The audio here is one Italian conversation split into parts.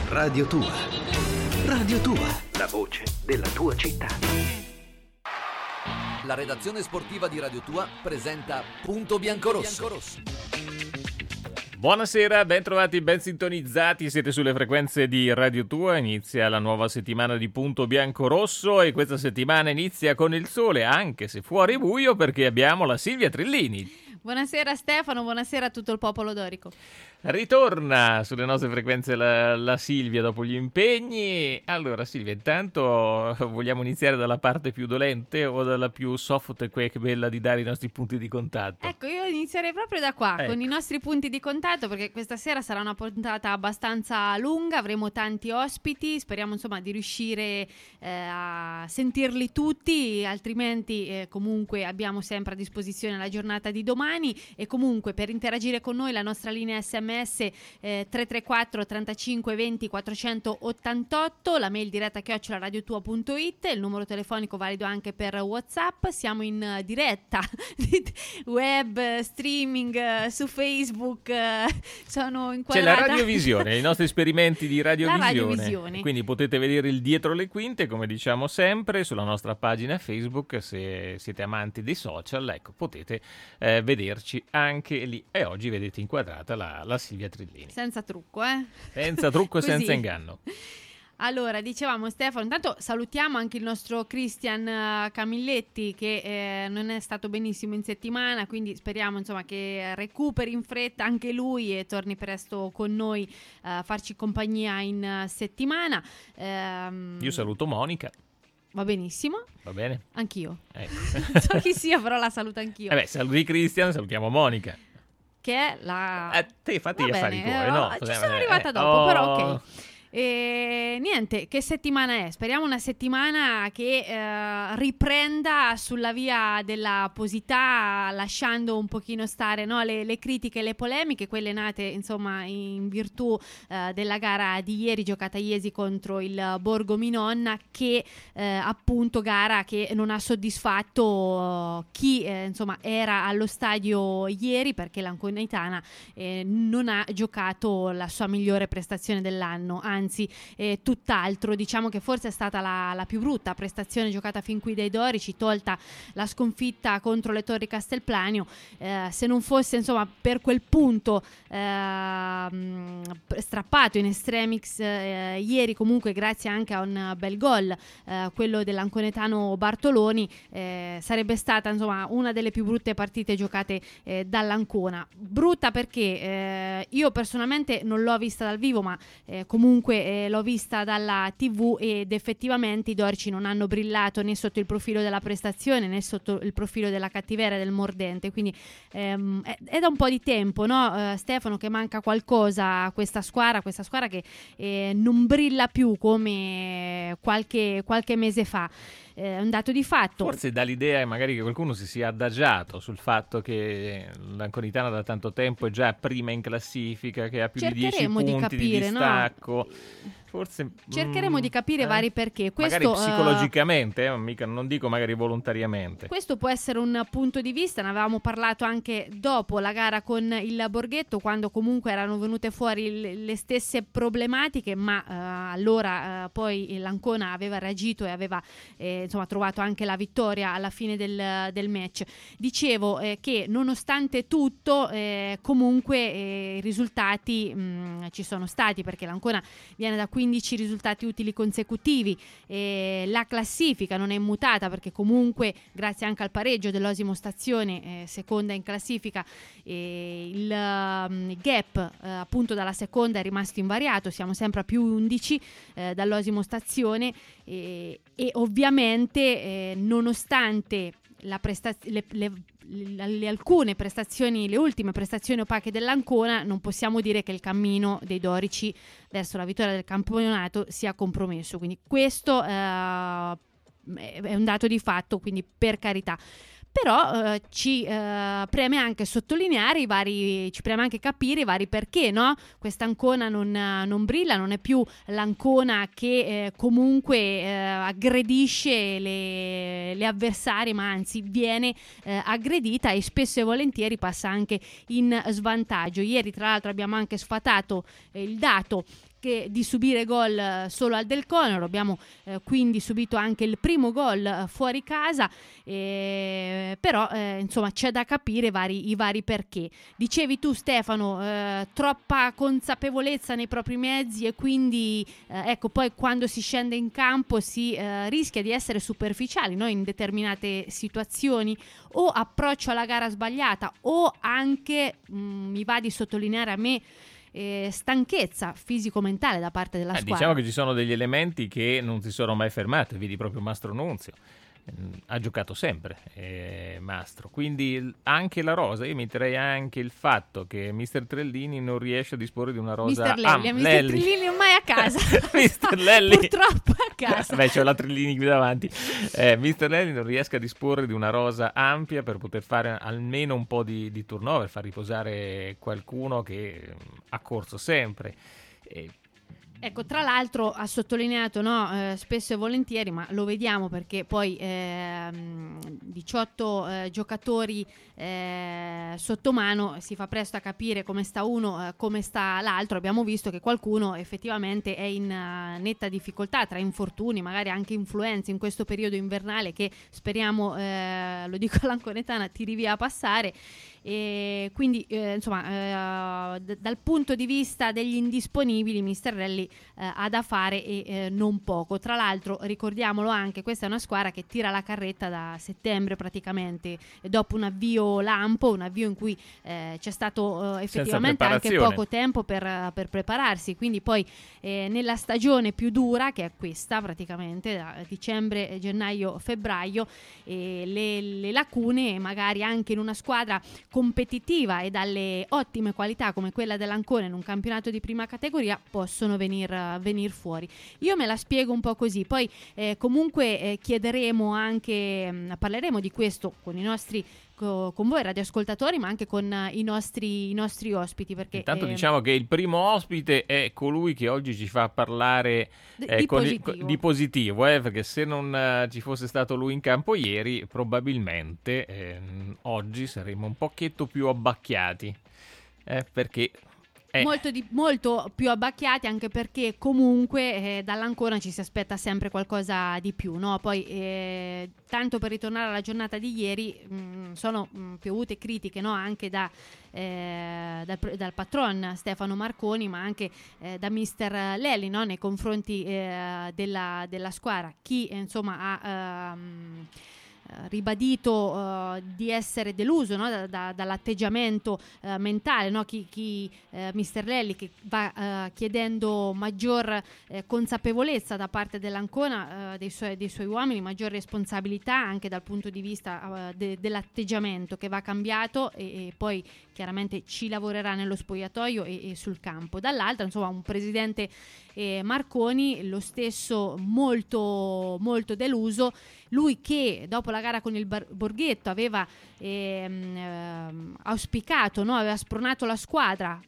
Radio Tua. Radio Tua, la voce della tua città. La redazione sportiva di Radio Tua presenta Punto Biancorosso. Buonasera, ben trovati, ben sintonizzati, siete sulle frequenze di Radio Tua, inizia la nuova settimana di Punto Biancorosso e questa settimana inizia con il sole, anche se fuori è buio, perché abbiamo la Silvia Trillini. Buonasera Stefano, buonasera a tutto il popolo dorico. Ritorna sulle nostre frequenze la Silvia dopo gli impegni. Allora Silvia, intanto vogliamo iniziare dalla parte più dolente o dalla più soft e bella di dare i nostri punti di contatto? Ecco, io inizierei proprio da qua, con i nostri punti di contatto, perché questa sera sarà una puntata abbastanza lunga, avremo tanti ospiti, speriamo insomma di riuscire a sentirli tutti, altrimenti comunque abbiamo sempre a disposizione la giornata di domani. E comunque per interagire con noi la nostra linea SMS 334 35 20 488, la mail diretta @radiotua.it, il numero telefonico valido anche per WhatsApp. Siamo in diretta web streaming su Facebook, sono inquadrata. C'è la radiovisione, i nostri esperimenti di radiovisione. La radiovisione. Quindi potete vedere il dietro le quinte, come diciamo sempre, sulla nostra pagina Facebook. Se siete amanti dei social, ecco, potete vederci anche lì. E oggi vedete inquadrata la Silvia Trillini. Senza trucco, Senza trucco e Così. senza inganno. Allora, dicevamo Stefano, intanto salutiamo anche il nostro Cristian Camilletti che non è stato benissimo in settimana, quindi speriamo insomma che recuperi in fretta anche lui e torni presto con noi a farci compagnia in settimana. Io saluto Monica. Va benissimo. Va bene? Anch'io. Ecco. Non so chi sia, però la saluto anch'io. Saluti Cristian, salutiamo Monica. Che è la... Te fatti gli Va affari bene, tuoi, no? ci sono arrivata dopo, però ok. E niente, che settimana è? Speriamo una settimana che riprenda sulla via della positività, lasciando un pochino stare, no, le critiche e le polemiche, quelle nate insomma in virtù della gara di ieri, giocata ieri contro il Borgo Minonna, che appunto gara che non ha soddisfatto chi insomma era allo stadio ieri, perché l'Anconitana non ha giocato la sua migliore prestazione dell'anno, anzi tutt'altro. Diciamo che forse è stata la più brutta prestazione giocata fin qui dai dorici, tolta la sconfitta contro le Torri Castelplanio. Se non fosse insomma per quel punto strappato in extremis ieri, comunque grazie anche a un bel gol, quello dell'anconetano Bartoloni, sarebbe stata insomma una delle più brutte partite giocate dall'Ancona. Brutta perché io personalmente non l'ho vista dal vivo, ma comunque l'ho vista dalla TV ed effettivamente i dorici non hanno brillato né sotto il profilo della prestazione né sotto il profilo della cattiveria, del mordente, quindi è da un po' di tempo, no, Stefano, che manca qualcosa a questa squadra che non brilla più come qualche mese fa. È un dato di fatto. Forse dà l'idea magari che qualcuno si sia adagiato sul fatto che l'Anconitana da tanto tempo è già prima in classifica, che ha più di 10 punti di capire, distacco. no? Forse Cercheremo di capire vari perché. Questo, magari psicologicamente, mica, non dico magari volontariamente. Questo può essere un punto di vista. Ne avevamo parlato anche dopo la gara con il Borghetto, quando comunque erano venute fuori le stesse problematiche, ma allora poi l'Ancona aveva reagito e aveva insomma trovato anche la vittoria alla fine del match. Dicevo che nonostante tutto comunque i risultati ci sono stati, perché l'Ancona viene da 15 risultati utili consecutivi, la classifica non è immutata perché comunque grazie anche al pareggio dell'Osimo Stazione, seconda in classifica, il gap appunto dalla seconda è rimasto invariato, siamo sempre a più 11 dall'Osimo Stazione, e ovviamente nonostante le alcune prestazioni, le ultime prestazioni opache dell'Ancona, non possiamo dire che il cammino dei dorici verso la vittoria del campionato sia compromesso, quindi questo è un dato di fatto, quindi per carità. Però ci preme anche sottolineare ci preme anche capire i vari perché, no? Questa Ancona non brilla, non è più l'Ancona che comunque aggredisce le avversarie, ma anzi viene aggredita e spesso e volentieri passa anche in svantaggio. Ieri tra l'altro abbiamo anche sfatato il dato che di subire gol solo al Del Conero. Abbiamo quindi subito anche il primo gol fuori casa, però insomma c'è da capire i vari perché. Dicevi tu, Stefano, troppa consapevolezza nei propri mezzi, e quindi ecco, poi quando si scende in campo si rischia di essere superficiali, no? In determinate situazioni, o approccio alla gara sbagliata, o anche mi va di sottolineare a me stanchezza fisico-mentale da parte della squadra. Diciamo che ci sono degli elementi che non si sono mai fermati, vedi proprio Mastro Nunzio. Ha giocato sempre Mastro, quindi anche la rosa, io metterei anche il fatto che Mister Trellini non riesce a disporre di una rosa. Mister Trellini ormai a casa. Mister Lelli purtroppo a casa. Beh, c'ho la Trellini qui davanti. Mister Lelli non riesce a disporre di una rosa ampia per poter fare almeno un po' di turnover, far riposare qualcuno che ha corso sempre. Ecco, tra l'altro ha sottolineato, no, spesso e volentieri, ma lo vediamo perché poi 18 giocatori sotto mano, si fa presto a capire come sta uno, come sta l'altro. Abbiamo visto che qualcuno effettivamente è in netta difficoltà tra infortuni, magari anche influenze in questo periodo invernale che speriamo, lo dico all'anconetana, tiri via a passare. E quindi insomma dal punto di vista degli indisponibili Mister Lelli ha da fare, e non poco. Tra l'altro ricordiamolo anche, questa è una squadra che tira la carretta da settembre praticamente, e dopo un avvio lampo, un avvio in cui c'è stato effettivamente anche poco tempo per prepararsi, quindi poi nella stagione più dura, che è questa praticamente da dicembre, gennaio, febbraio, le lacune magari anche in una squadra competitiva e dalle ottime qualità come quella dell'Ancona in un campionato di prima categoria possono venir fuori. Io me la spiego un po' così, poi comunque chiederemo anche, parleremo di questo con i nostri con voi radioascoltatori, ma anche con i nostri ospiti, perché intanto diciamo che il primo ospite è colui che oggi ci fa parlare di positivo, perché se non ci fosse stato lui in campo ieri probabilmente oggi saremmo un pochetto più abbacchiati, perché molto più abbacchiati, anche perché comunque dall'Ancona ci si aspetta sempre qualcosa di più, no? Poi tanto per ritornare alla giornata di ieri, sono piovute critiche, no? Anche dal patron Stefano Marconi, ma anche da Mister Lelli, no? Nei confronti della squadra. Chi insomma ha ribadito di essere deluso, no? dall'atteggiamento mentale, no? chi Mister Lelli, che va chiedendo maggior consapevolezza da parte dell'Ancona, dei suoi uomini, maggior responsabilità anche dal punto di vista dell'atteggiamento, che va cambiato, e poi chiaramente ci lavorerà nello spogliatoio e sul campo. Dall'altra, insomma, un presidente Marconi lo stesso molto molto deluso, lui che dopo la gara con il Borghetto aveva auspicato, no? Aveva spronato la squadra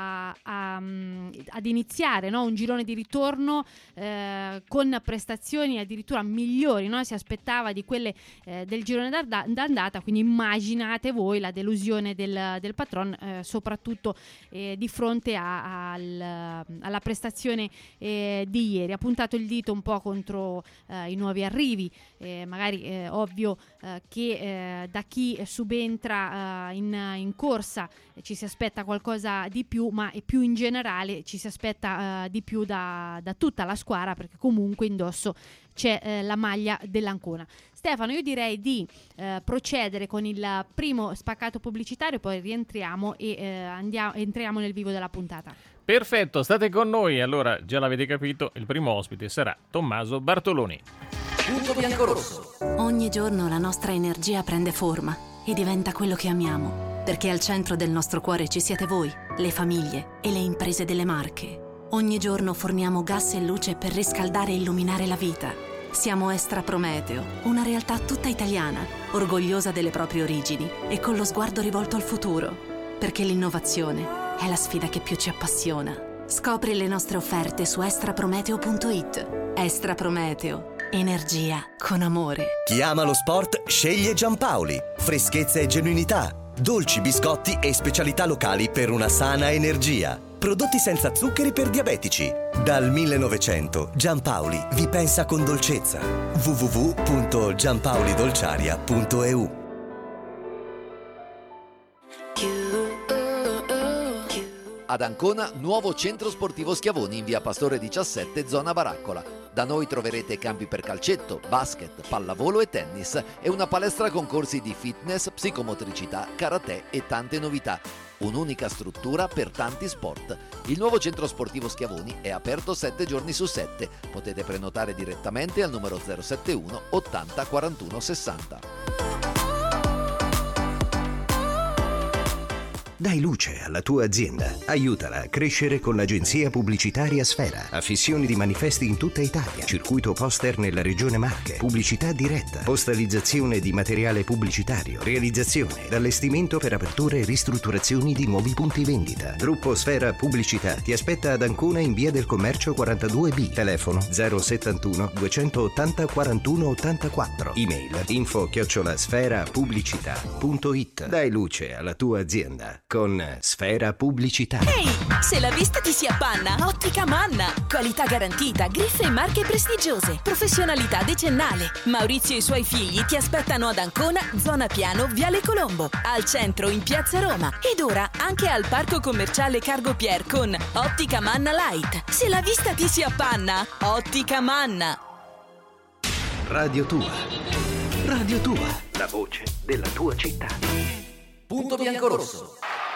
ad iniziare, no? Un girone di ritorno con prestazioni addirittura migliori, no? Si aspettava di quelle del girone d'andata, quindi immaginate voi la delusione del patron, soprattutto di fronte alla prestazione di ieri. Ha puntato il dito un po' contro i nuovi arrivi, magari ovvio che da chi subentra in corsa ci si aspetta qualcosa di più, ma più in generale ci si aspetta di più da tutta la squadra, perché comunque indosso c'è la maglia dell'Ancona. Stefano, io direi di procedere con il primo spaccato pubblicitario, poi rientriamo e entriamo nel vivo della puntata. Perfetto, state con noi. Allora, già l'avete capito, il primo ospite sarà Tommaso Bartoloni. Punto biancorosso. Ogni giorno la nostra energia prende forma e diventa quello che amiamo, perché al centro del nostro cuore ci siete voi, le famiglie e le imprese delle Marche. Ogni giorno forniamo gas e luce per riscaldare e illuminare la vita. Siamo Estra Prometeo, una realtà tutta italiana, orgogliosa delle proprie origini e con lo sguardo rivolto al futuro, perché l'innovazione è la sfida che più ci appassiona. Scopri le nostre offerte su estraprometeo.it. Estra Prometeo. Energia con amore. Chi ama lo sport sceglie Giampaoli. Freschezza e genuinità, dolci biscotti e specialità locali per una sana energia. prodotti senza zuccheri per diabetici. Dal 1900 Giampaoli vi pensa con dolcezza. www.giampaolidolciaria.eu. Ad Ancona, nuovo centro sportivo Schiavoni in via Pastore 17, zona Baraccola. Da noi troverete campi per calcetto, basket, pallavolo e tennis e una palestra con corsi di fitness, psicomotricità, karate e tante novità. Un'unica struttura per tanti sport. Il nuovo centro sportivo Schiavoni è aperto 7 giorni su 7. Potete prenotare direttamente al numero 071 80 41 60. Dai luce alla tua azienda. Aiutala a crescere con l'agenzia pubblicitaria Sfera. Affissioni di manifesti in tutta Italia. Circuito poster nella regione Marche. Pubblicità diretta. Postalizzazione di materiale pubblicitario. Realizzazione ed allestimento per aperture e ristrutturazioni di nuovi punti vendita. Gruppo Sfera Pubblicità ti aspetta ad Ancona in via del Commercio 42B. Telefono 071 280 41 84. Email info@sferapubblicità.it. Dai luce alla tua azienda con Sfera Pubblicità. Ehi, se la vista ti si appanna, Ottica Manna. Qualità garantita, griffe e marche prestigiose, professionalità decennale. Maurizio e i suoi figli ti aspettano ad Ancona, zona Piano, Viale Colombo, al centro in Piazza Roma ed ora anche al parco commerciale Cargo Pier con Ottica Manna Light. Se la vista ti si appanna, Ottica Manna. Radio Tua. Radio Tua, la voce della tua città. Punto biancorosso.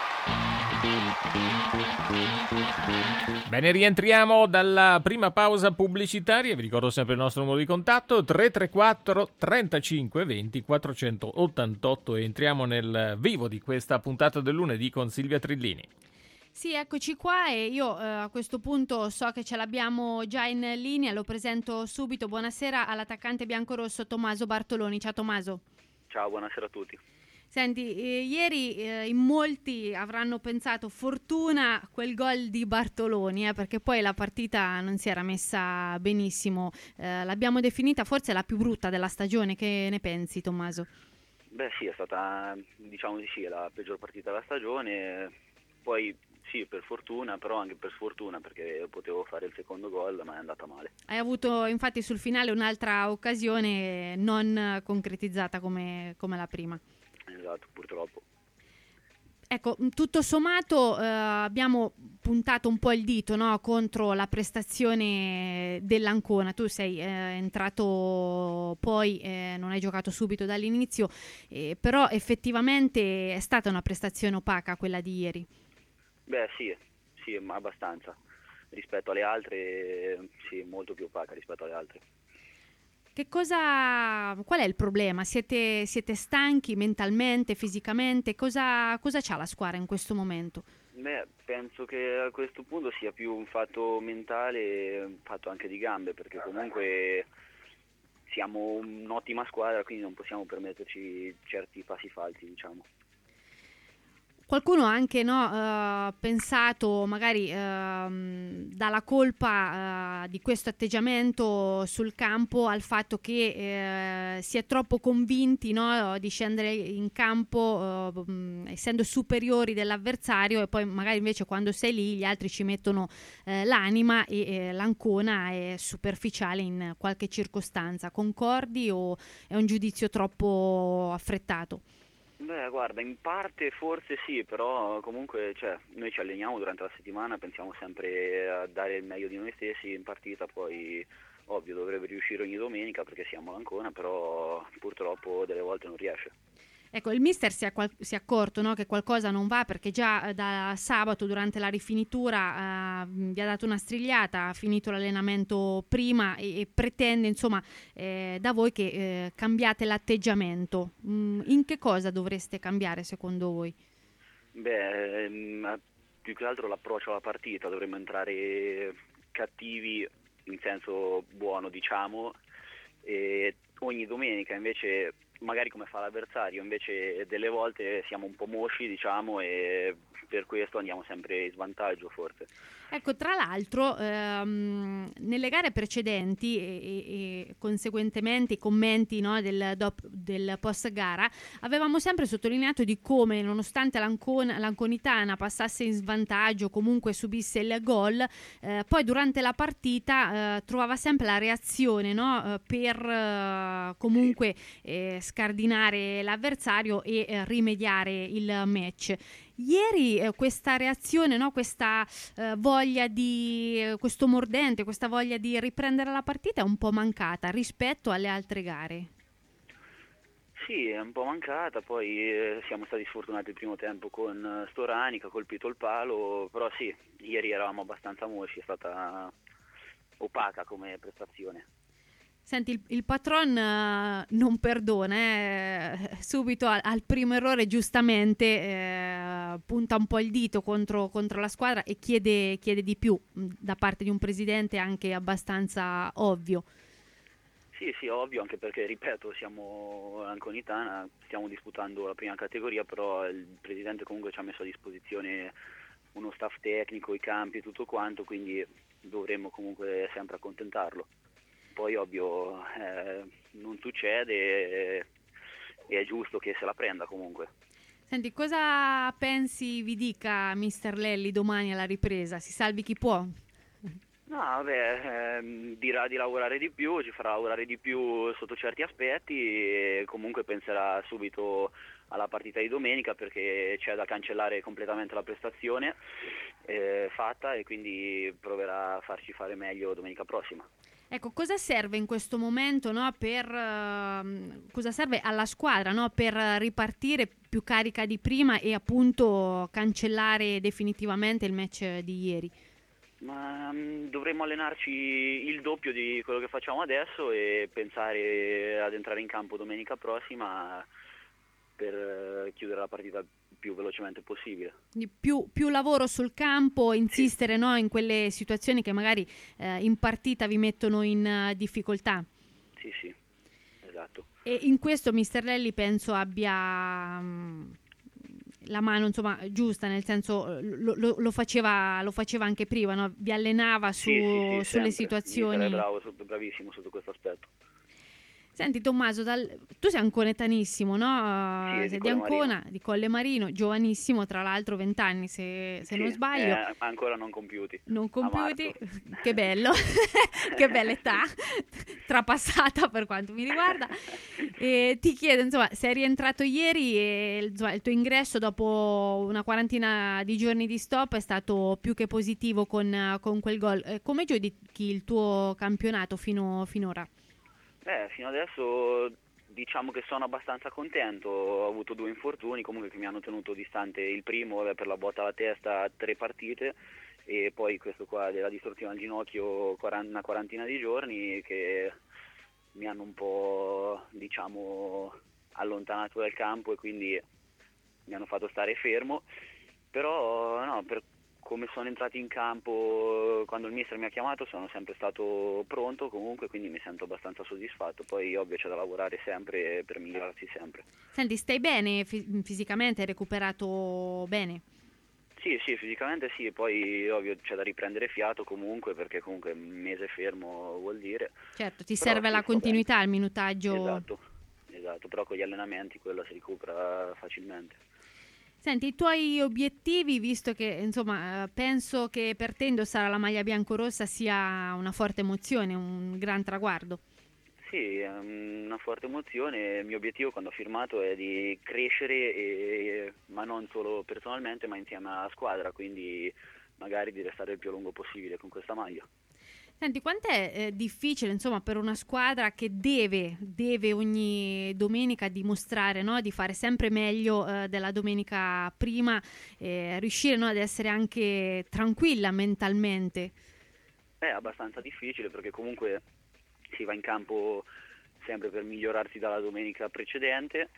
Bene, rientriamo dalla prima pausa pubblicitaria. Vi ricordo sempre il nostro numero di contatto 334 35 20 488 e entriamo nel vivo di questa puntata del lunedì con Silvia Trillini. Sì, eccoci qua e io a questo punto so che ce l'abbiamo già in linea, lo presento subito. Buonasera all'attaccante biancorosso Tommaso Bartoloni. Ciao Tommaso. Ciao, buonasera a tutti. Senti, ieri in molti avranno pensato fortuna quel gol di Bartoloni, perché poi la partita non si era messa benissimo. L'abbiamo definita forse la più brutta della stagione. Che ne pensi, Tommaso? Beh sì, è stata, diciamo di sì, la peggior partita della stagione. Poi sì, per fortuna, però anche per sfortuna, perché potevo fare il secondo gol, ma è andata male. Hai avuto infatti sul finale un'altra occasione non concretizzata come la prima. Esatto, purtroppo. Ecco, tutto sommato abbiamo puntato un po' il dito, no, contro la prestazione dell'Ancona. Tu sei entrato poi, non hai giocato subito dall'inizio, però effettivamente è stata una prestazione opaca quella di ieri. Beh sì, ma abbastanza. Rispetto alle altre, sì, molto più opaca rispetto alle altre. Qual è il problema? Siete stanchi mentalmente, fisicamente? Cosa c'ha la squadra in questo momento? Beh, penso che a questo punto sia più un fatto mentale, un fatto anche di gambe, perché comunque siamo un'ottima squadra, quindi non possiamo permetterci certi passi falsi, diciamo. Qualcuno ha anche pensato, magari dalla colpa di questo atteggiamento sul campo al fatto che si è troppo convinti, no, di scendere in campo essendo superiori dell'avversario, e poi magari invece quando sei lì gli altri ci mettono l'anima e l'Ancona è superficiale in qualche circostanza. Concordi o è un giudizio troppo affrettato? Beh, guarda, in parte forse sì, però comunque noi ci alleniamo durante la settimana, pensiamo sempre a dare il meglio di noi stessi in partita, poi ovvio dovrebbe riuscire ogni domenica perché siamo all'Ancona, però purtroppo delle volte non riesce. Ecco, il mister si è accorto, no, che qualcosa non va, perché già da sabato durante la rifinitura vi ha dato una strigliata, ha finito l'allenamento prima e pretende insomma da voi che cambiate l'atteggiamento. In che cosa dovreste cambiare secondo voi? Beh, più che altro l'approccio alla partita, dovremmo entrare cattivi in senso buono, diciamo, e ogni domenica invece magari come fa l'avversario, invece delle volte siamo un po' mosci, diciamo, e per questo andiamo sempre in svantaggio forse. Ecco, tra l'altro, nelle gare precedenti e conseguentemente i commenti, no, del post gara, avevamo sempre sottolineato di come, nonostante l'Anconitana passasse in svantaggio, comunque subisse il gol, poi durante la partita trovava sempre la reazione, no, per comunque scardinare l'avversario e rimediare il match. Ieri questa reazione, no, questa voglia questo mordente, questa voglia di riprendere la partita è un po' mancata rispetto alle altre gare. Sì, è un po' mancata, poi siamo stati sfortunati il primo tempo con Storani che ha colpito il palo, però sì, ieri eravamo abbastanza mosci, è stata opaca come prestazione. Senti, il patron non perdona, subito al primo errore giustamente punta un po' il dito contro la squadra e chiede di più da parte di un presidente anche abbastanza ovvio. Sì, ovvio, anche perché, ripeto, siamo Anconitana, stiamo disputando la prima categoria, però il presidente comunque ci ha messo a disposizione uno staff tecnico, i campi e tutto quanto, quindi dovremmo comunque sempre accontentarlo. Poi ovvio non succede e è giusto che se la prenda comunque. Senti, cosa pensi vi dica Mister Lelli domani alla ripresa? Si salvi chi può? No, vabbè, dirà di lavorare di più, ci farà lavorare di più sotto certi aspetti e comunque penserà subito alla partita di domenica perché c'è da cancellare completamente la prestazione fatta e quindi proverà a farci fare meglio domenica prossima. Ecco, cosa serve in questo momento, no, cosa serve alla squadra, no, per ripartire più carica di prima e appunto cancellare definitivamente il match di ieri? Ma dovremmo allenarci il doppio di quello che facciamo adesso e pensare ad entrare in campo domenica prossima per chiudere la partita il più velocemente possibile. Più lavoro sul campo, insistere, sì, no, in quelle situazioni che magari in partita vi mettono in difficoltà. Sì, esatto. E in questo Mister Lelli penso abbia la mano, insomma, giusta, nel senso lo faceva anche prima, no? Vi allenava sulle sempre situazioni. Bravissimo sotto questo aspetto. Senti Tommaso, tu sei anconetanissimo, no? Sì, sei di Ancona, di Colle Marino, giovanissimo, tra l'altro 20 anni se non sbaglio. Ancora non compiuti. Non compiuti, che bello, che bella età, trapassata per quanto mi riguarda. E ti chiedo, insomma, sei rientrato ieri e il tuo ingresso dopo una quarantina di giorni di stop è stato più che positivo con quel gol. Come giudichi il tuo campionato finora? Fino adesso diciamo che sono abbastanza contento, ho avuto 2 infortuni comunque che mi hanno tenuto distante, il primo per la botta alla testa 3 partite e poi questo qua della distorsione al ginocchio una quarantina di giorni che mi hanno un po' diciamo allontanato dal campo e quindi mi hanno fatto stare fermo, però no, per come sono entrati in campo quando il mister mi ha chiamato sono sempre stato pronto comunque, quindi mi sento abbastanza soddisfatto. Poi ovvio c'è da lavorare sempre per migliorarsi sempre. Senti, stai bene fisicamente? Hai recuperato bene? Sì, fisicamente sì, poi ovvio c'è da riprendere fiato comunque perché comunque un mese fermo vuol dire. Certo, ti serve la continuità, bene. Il minutaggio. Esatto, però con gli allenamenti quello si recupera facilmente. Senti, i tuoi obiettivi, visto che insomma penso che per te indossare la maglia biancorossa sia una forte emozione, un gran traguardo. Sì, è una forte emozione. Il mio obiettivo quando ho firmato è di crescere, ma non solo personalmente, ma insieme alla squadra, quindi magari di restare il più a lungo possibile con questa maglia. Senti, quant'è difficile, insomma, per una squadra che deve ogni domenica dimostrare, no, di fare sempre meglio della domenica prima, riuscire, no, ad essere anche tranquilla mentalmente? È abbastanza difficile perché comunque si va in campo sempre per migliorarsi dalla domenica precedente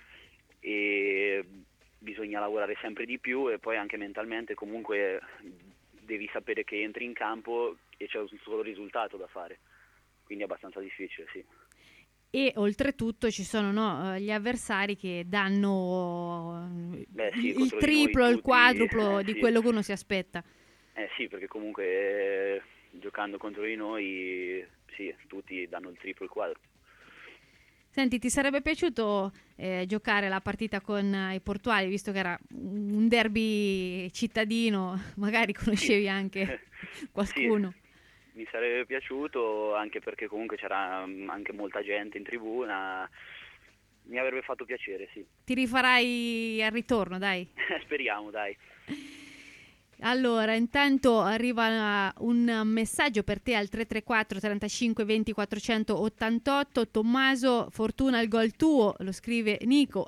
e bisogna lavorare sempre di più e poi anche mentalmente comunque devi sapere che entri in campo e c'è un solo risultato da fare, quindi è abbastanza difficile, sì. E oltretutto ci sono, no, gli avversari che danno il triplo, il quadruplo di quello che uno si aspetta. Sì, perché comunque giocando contro di noi, sì, tutti danno il triplo il quadro. Senti, ti sarebbe piaciuto giocare la partita con i portuali, visto che era un derby cittadino, magari conoscevi anche qualcuno? Sì, mi sarebbe piaciuto, anche perché comunque c'era anche molta gente in tribuna, mi avrebbe fatto piacere, sì. Ti rifarai al ritorno, dai. Speriamo, dai. Allora, intanto arriva un messaggio per te al 334 35 20 488. Tommaso, fortuna il gol tuo, lo scrive Nico.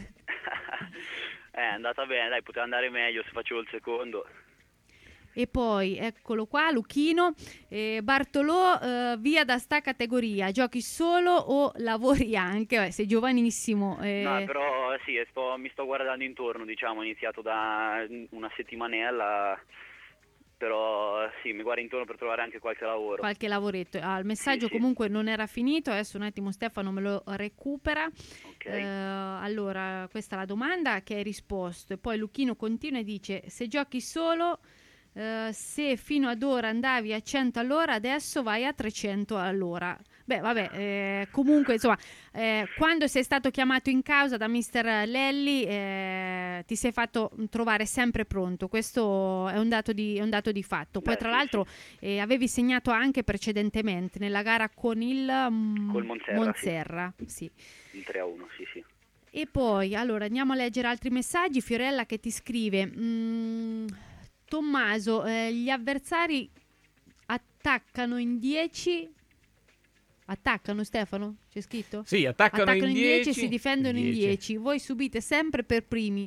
È andata bene, dai, poteva andare meglio se facevo il secondo. E poi, eccolo qua, Luchino, Bartolò, via da sta categoria, giochi solo o lavori anche? Sei giovanissimo. No, però sì, mi sto guardando intorno, diciamo, ho iniziato da una settimanella, però sì, mi guardo intorno per trovare anche qualche lavoro. Qualche lavoretto. Il messaggio comunque non era finito, adesso un attimo Stefano me lo recupera. Okay. Allora, questa è la domanda che hai risposto, e poi Luchino continua e dice: se giochi solo... se fino ad ora andavi a 100 all'ora, adesso vai a 300 all'ora. Beh, vabbè, comunque, insomma, quando sei stato chiamato in causa da mister Lelli, ti sei fatto trovare sempre pronto. Questo è un dato di fatto. Poi, tra l'altro, avevi segnato anche precedentemente nella gara con il Col Monserra. Sì. Il 3-1, sì. E poi, allora, andiamo a leggere altri messaggi. Fiorella che ti scrive... Tommaso, gli avversari attaccano in 10. Attaccano, Stefano? C'è scritto? Sì, attaccano in 10 e si difendono in 10. Voi subite sempre per primi.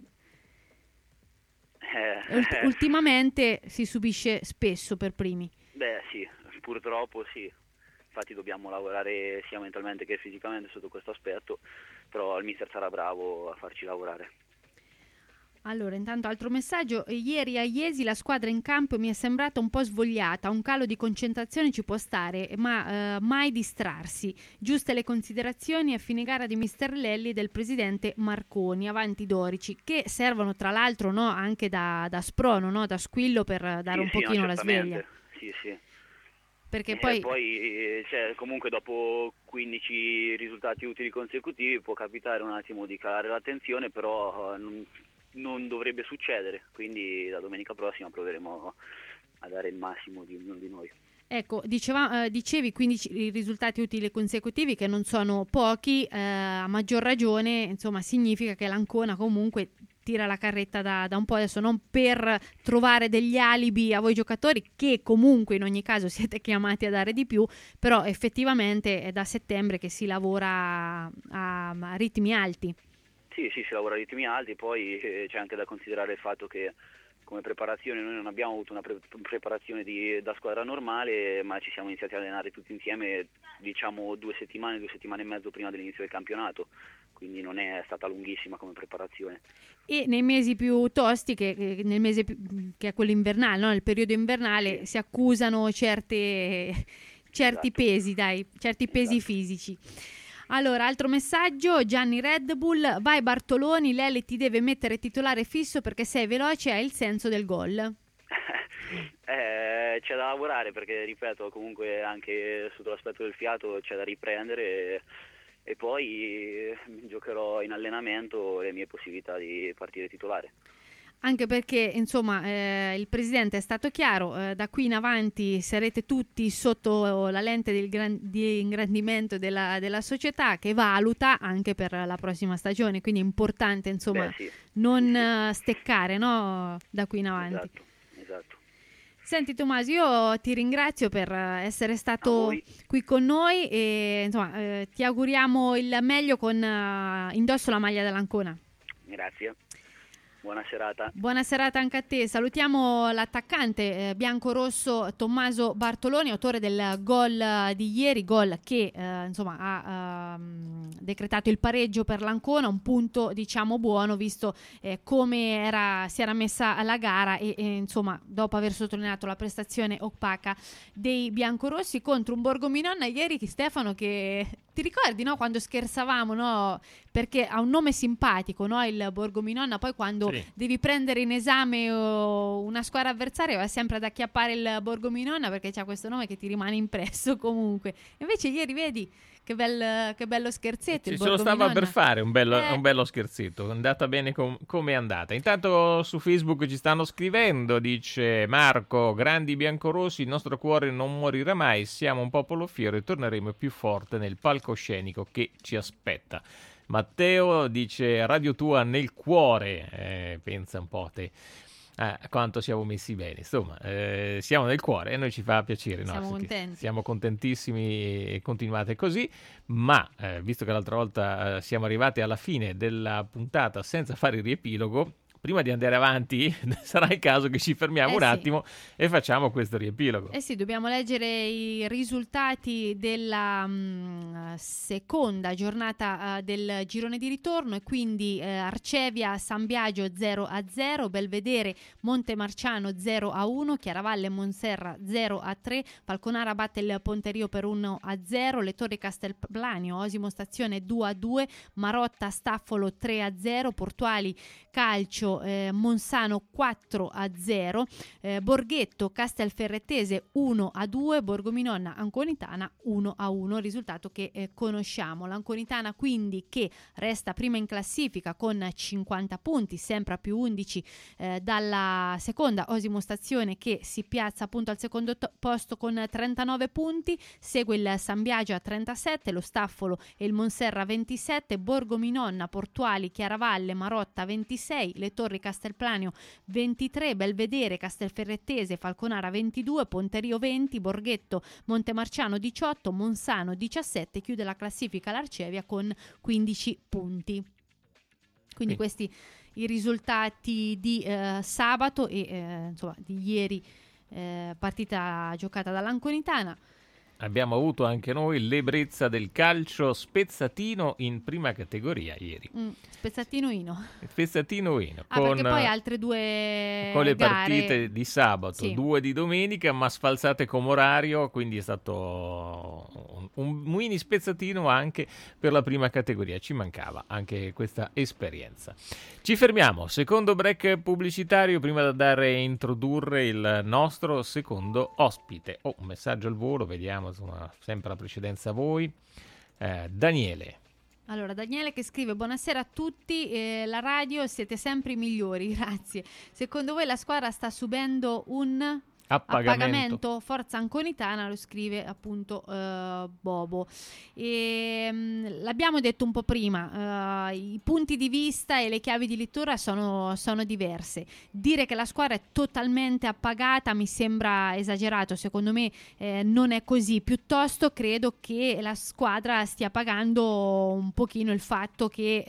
Ultimamente si subisce spesso per primi. Beh, sì, purtroppo sì. Infatti dobbiamo lavorare sia mentalmente che fisicamente sotto questo aspetto, però il mister sarà bravo a farci lavorare. Allora, intanto altro messaggio. Ieri a Iesi la squadra in campo mi è sembrata un po' svogliata, un calo di concentrazione ci può stare, ma mai distrarsi. Giuste le considerazioni a fine gara di mister Lelli e del presidente Marconi, avanti Dorici, che servono tra l'altro, no, anche da sprono, no, da squillo per dare un pochino la sveglia. Sì. Perché poi comunque dopo 15 risultati utili consecutivi può capitare un attimo di calare l'attenzione, però non dovrebbe succedere, quindi la domenica prossima proveremo a dare il massimo di ognuno di noi. Ecco, dicevi 15 risultati utili consecutivi, che non sono pochi, a maggior ragione, insomma, significa che l'Ancona comunque tira la carretta da un po', adesso non per trovare degli alibi a voi giocatori, che comunque in ogni caso siete chiamati a dare di più, però effettivamente è da settembre che si lavora a ritmi alti. Sì, si lavora a ritmi alti, poi c'è anche da considerare il fatto che come preparazione noi non abbiamo avuto una preparazione da squadra normale, ma ci siamo iniziati a allenare tutti insieme, diciamo 2 settimane e mezzo prima dell'inizio del campionato, quindi non è stata lunghissima come preparazione. E nei mesi più tosti, nel mese che è quello invernale, no? Nel periodo invernale, si accusano certi pesi, certi pesi fisici. Allora, altro messaggio, Gianni Red Bull: vai Bartoloni, Lelli ti deve mettere titolare fisso perché sei veloce e hai il senso del gol. C'è da lavorare perché, ripeto, comunque anche sotto l'aspetto del fiato c'è da riprendere e poi giocherò in allenamento le mie possibilità di partire titolare. Anche perché, insomma, il presidente è stato chiaro, da qui in avanti sarete tutti sotto la lente di ingrandimento della società, che valuta anche per la prossima stagione, quindi è importante, insomma, non steccare, no, da qui in avanti. Esatto. Senti Tommaso, io ti ringrazio per essere stato qui con noi e insomma, ti auguriamo il meglio con indosso la maglia dell'Ancona. Grazie. Buona serata. Buona serata anche a te. Salutiamo l'attaccante biancorosso Tommaso Bartoloni, autore del gol di ieri, gol che insomma ha decretato il pareggio per l'Ancona, un punto diciamo buono visto come si era messa alla gara e insomma dopo aver sottolineato la prestazione opaca dei biancorossi contro un Borgominonna ieri, Stefano, che Ti ricordi, no, quando scherzavamo, no? Perché ha un nome simpatico, no? Il Borgominonna, poi quando devi prendere in esame una squadra avversaria va sempre ad acchiappare il Borgominonna perché c'ha questo nome che ti rimane impresso comunque. Invece ieri vedi che bello scherzetto. Se lo stava per fare un bello scherzetto, è andata bene come è andata. Intanto su Facebook ci stanno scrivendo, dice Marco: grandi biancorossi, il nostro cuore non morirà mai, siamo un popolo fiero e torneremo più forte nel palcoscenico che ci aspetta. Matteo dice: radio tua nel cuore, pensa un po' te. Quanto siamo messi bene, insomma, siamo nel cuore e noi ci fa piacere, no? Siamo contenti. Siamo contentissimi e continuate così, ma visto che l'altra volta siamo arrivati alla fine della puntata senza fare il riepilogo, prima di andare avanti sarà il caso che ci fermiamo un attimo e facciamo questo riepilogo. Sì, dobbiamo leggere i risultati della seconda giornata del girone di ritorno e quindi Arcevia San Biagio 0-0, Belvedere Montemarciano 0-1, Chiaravalle Monserra 0-3, Falconara batte il Ponterio per 1-0, Le Torri Castelplanio Osimo Stazione 2-2, Marotta Staffolo 3-0, Portuali Calcio Monsano 4-0, Borghetto Castelferrettese 1-2, Borgominonna Anconitana 1-1, risultato che conosciamo. L'Anconitana quindi che resta prima in classifica con 50 punti, sempre a più 11 dalla seconda Osimo Stazione che si piazza appunto al secondo posto con 39 punti, segue il San Biagio a 37, lo Staffolo e il Monserra 27, Borgominonna, Portuali, Chiaravalle, Marotta 26, Le Torri Castelplanio 23, Belvedere, Castelferrettese, Falconara 22, Ponterio 20, Borghetto, Montemarciano 18, Monsano 17, chiude la classifica l'Arcevia con 15 punti. Quindi questi i risultati di sabato e insomma di ieri, partita giocata dall'Anconitana. Abbiamo avuto anche noi l'ebbrezza del calcio spezzatino in prima categoria ieri. Spezzatino-ino. Spezzatino-ino. Perché poi altre due con le gare, partite di sabato, 2 di domenica, ma sfalsate come orario, quindi è stato un mini spezzatino anche per la prima categoria. Ci mancava anche questa esperienza. Ci fermiamo, secondo break pubblicitario, prima di andare a introdurre il nostro secondo ospite. Un messaggio al volo, vediamo, insomma, sempre la precedenza a voi. Daniele. Allora, Daniele che scrive: buonasera a tutti, la radio siete sempre i migliori, grazie. Secondo voi la squadra sta subendo un appagamento? Forza Anconitana, lo scrive appunto Bobo. L'abbiamo detto un po' prima, i punti di vista e le chiavi di lettura sono diverse. Dire che la squadra è totalmente appagata mi sembra esagerato, secondo me non è così, piuttosto credo che la squadra stia pagando un pochino il fatto che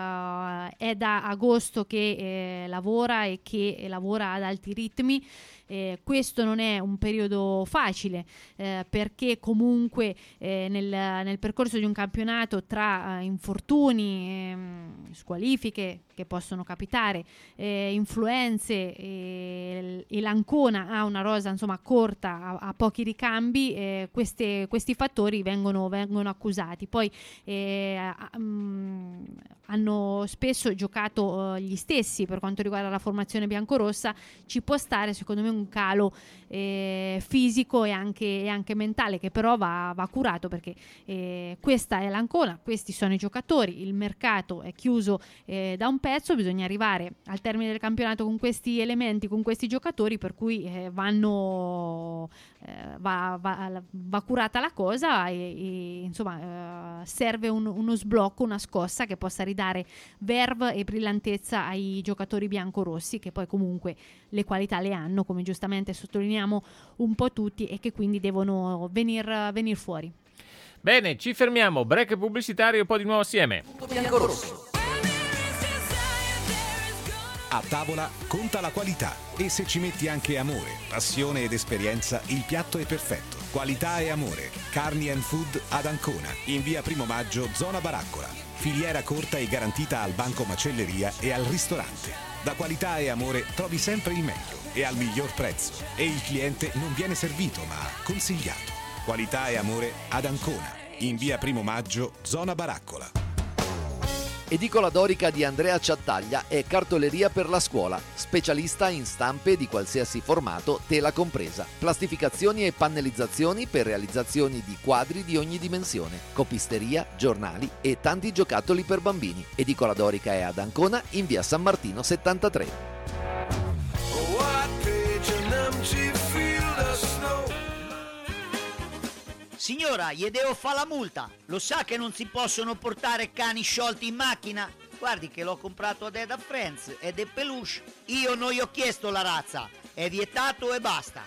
è da agosto che lavora e che lavora ad alti ritmi. Questo non è un periodo facile perché comunque nel percorso di un campionato tra infortuni, squalifiche che possono capitare, influenze e l'Ancona ha una rosa insomma corta, a pochi ricambi, questi fattori vengono accusati. Poi hanno spesso giocato gli stessi per quanto riguarda la formazione biancorossa. Ci può stare secondo me un calo fisico e anche mentale, che però va curato, perché questa è l'Ancona, questi sono i giocatori, il mercato è chiuso da un pezzo, bisogna arrivare al termine del campionato con questi elementi, con questi giocatori, per cui va curata la cosa e insomma serve uno sblocco, una scossa che possa ridare verve e brillantezza ai giocatori biancorossi, che poi comunque le qualità le hanno, come giustamente sottolineiamo un po' tutti, e che quindi devono venir fuori. Bene, ci fermiamo, break pubblicitario e poi di nuovo assieme. Biancorosso. A tavola conta la qualità, e se ci metti anche amore, passione ed esperienza, il piatto è perfetto. Qualità e amore. Carni and Food ad Ancona, in via 1 Maggio, zona Baraccola. Filiera corta e garantita al banco macelleria e al ristorante. Da Qualità e Amore trovi sempre il meglio e al miglior prezzo, e il cliente non viene servito ma consigliato. Qualità e Amore ad Ancona. in via Primo Maggio, zona Baraccola. Edicola Dorica di Andrea Ciattaglia è cartoleria per la scuola, specialista in stampe di qualsiasi formato, tela compresa, plastificazioni e pannellizzazioni per realizzazioni di quadri di ogni dimensione, copisteria, giornali e tanti giocattoli per bambini. Edicola Dorica è ad Ancona in via San Martino 73. Signora, gli devo fare la multa. Lo sa che non si possono portare cani sciolti in macchina? Guardi che l'ho comprato ad Eda Friends ed è peluche. Io non gli ho chiesto la razza. È vietato e basta.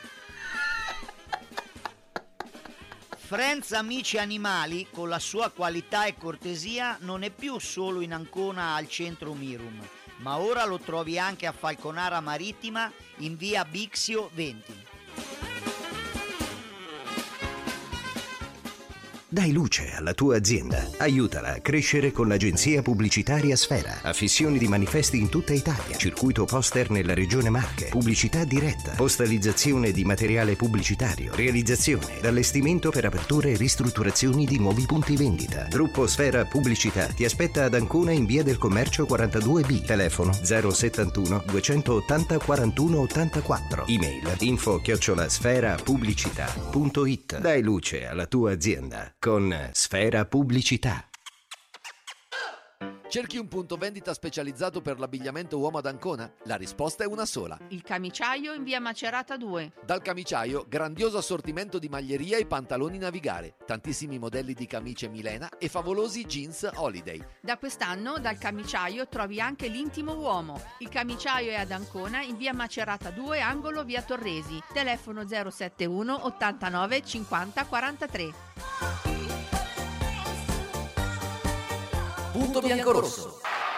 Friends Amici Animali, con la sua qualità e cortesia, non è più solo in Ancona al centro Mirum, ma ora lo trovi anche a Falconara Marittima in via Bixio 20. Dai luce alla tua azienda. Aiutala a crescere con l'agenzia pubblicitaria Sfera. Affissioni di manifesti in tutta Italia. Circuito poster nella regione Marche. Pubblicità diretta. Postalizzazione di materiale pubblicitario. Realizzazione ed allestimento per aperture e ristrutturazioni di nuovi punti vendita. Gruppo Sfera Pubblicità ti aspetta ad Ancona in via del Commercio 42B. Telefono 071 280 41 84. Email info@sferapubblicità.it. Dai luce alla tua azienda con Sfera Pubblicità. Cerchi un punto vendita specializzato per l'abbigliamento uomo ad Ancona? La risposta è una sola. Il Camiciaio in via Macerata 2. Dal Camiciaio, grandioso assortimento di maglieria e pantaloni navigare, tantissimi modelli di camicie Milena e favolosi jeans Holiday. Da quest'anno dal Camiciaio trovi anche l'intimo uomo. Il Camiciaio è ad Ancona in via Macerata 2, angolo via Torresi. Telefono 071 89 50 43. Punto biancorosso.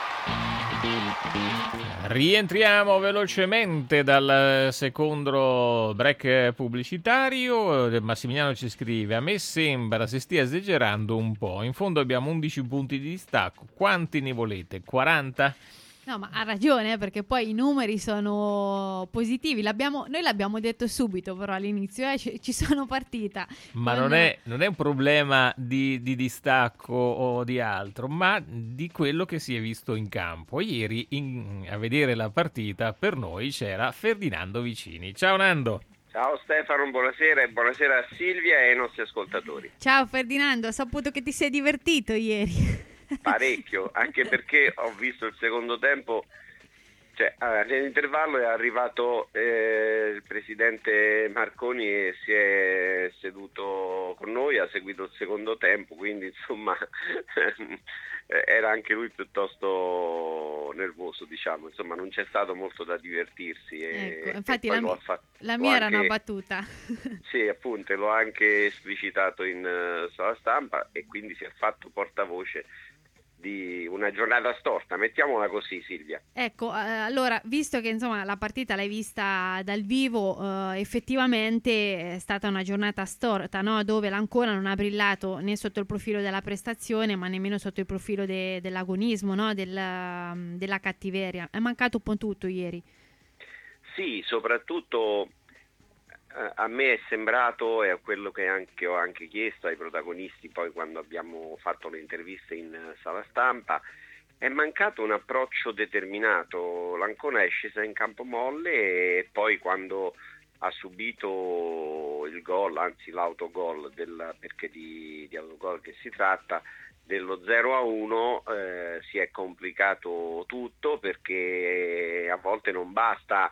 Rientriamo velocemente dal secondo break pubblicitario. Massimiliano ci scrive: a me sembra si stia esagerando un po', in fondo abbiamo 11 punti di distacco, quanti ne volete? 40? No, ma ha ragione, perché poi i numeri sono positivi. Noi l'abbiamo detto subito, però all'inizio ci sono partita. Ma non è un problema di distacco o di altro, ma di quello che si è visto in campo. Ieri a vedere la partita per noi c'era Ferdinando Vicini. Ciao Nando. Ciao Stefano, buonasera e buonasera a Silvia e ai nostri ascoltatori. Ciao Ferdinando, ho saputo che ti sei divertito ieri. Parecchio, anche perché ho visto il secondo tempo, cioè nell'intervallo è arrivato il presidente Marconi e si è seduto con noi, ha seguito il secondo tempo, quindi insomma era anche lui piuttosto nervoso, diciamo, insomma non c'è stato molto da divertirsi. Ecco, infatti e la mia era una battuta. Sì, appunto, l'ho anche esplicitato in sala stampa e quindi si è fatto portavoce di una giornata storta, mettiamola così, Silvia. Ecco, allora, visto che insomma la partita l'hai vista dal vivo, effettivamente è stata una giornata storta, no? Dove l'Ancona non ha brillato né sotto il profilo della prestazione, ma nemmeno sotto il profilo dell'agonismo, no? Della cattiveria. È mancato un po' tutto ieri. Sì, soprattutto a me è sembrato, e quello che ho anche chiesto ai protagonisti poi quando abbiamo fatto le interviste in sala stampa, è mancato un approccio determinato. L'Ancona è scesa in campo molle e poi quando ha subito il gol, anzi l'autogol, perché di autogol che si tratta, dello 0-1, si è complicato tutto, perché a volte non basta.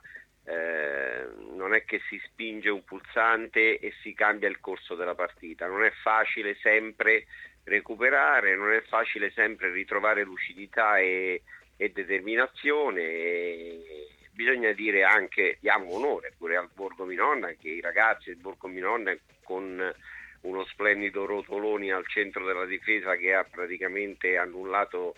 Non è che si spinge un pulsante e si cambia il corso della partita, non è facile sempre recuperare, non è facile sempre ritrovare lucidità e determinazione, bisogna dire anche, diamo onore pure al Borgo Minonna, che i ragazzi del Borgo Minonna con uno splendido Rotoloni al centro della difesa che ha praticamente annullato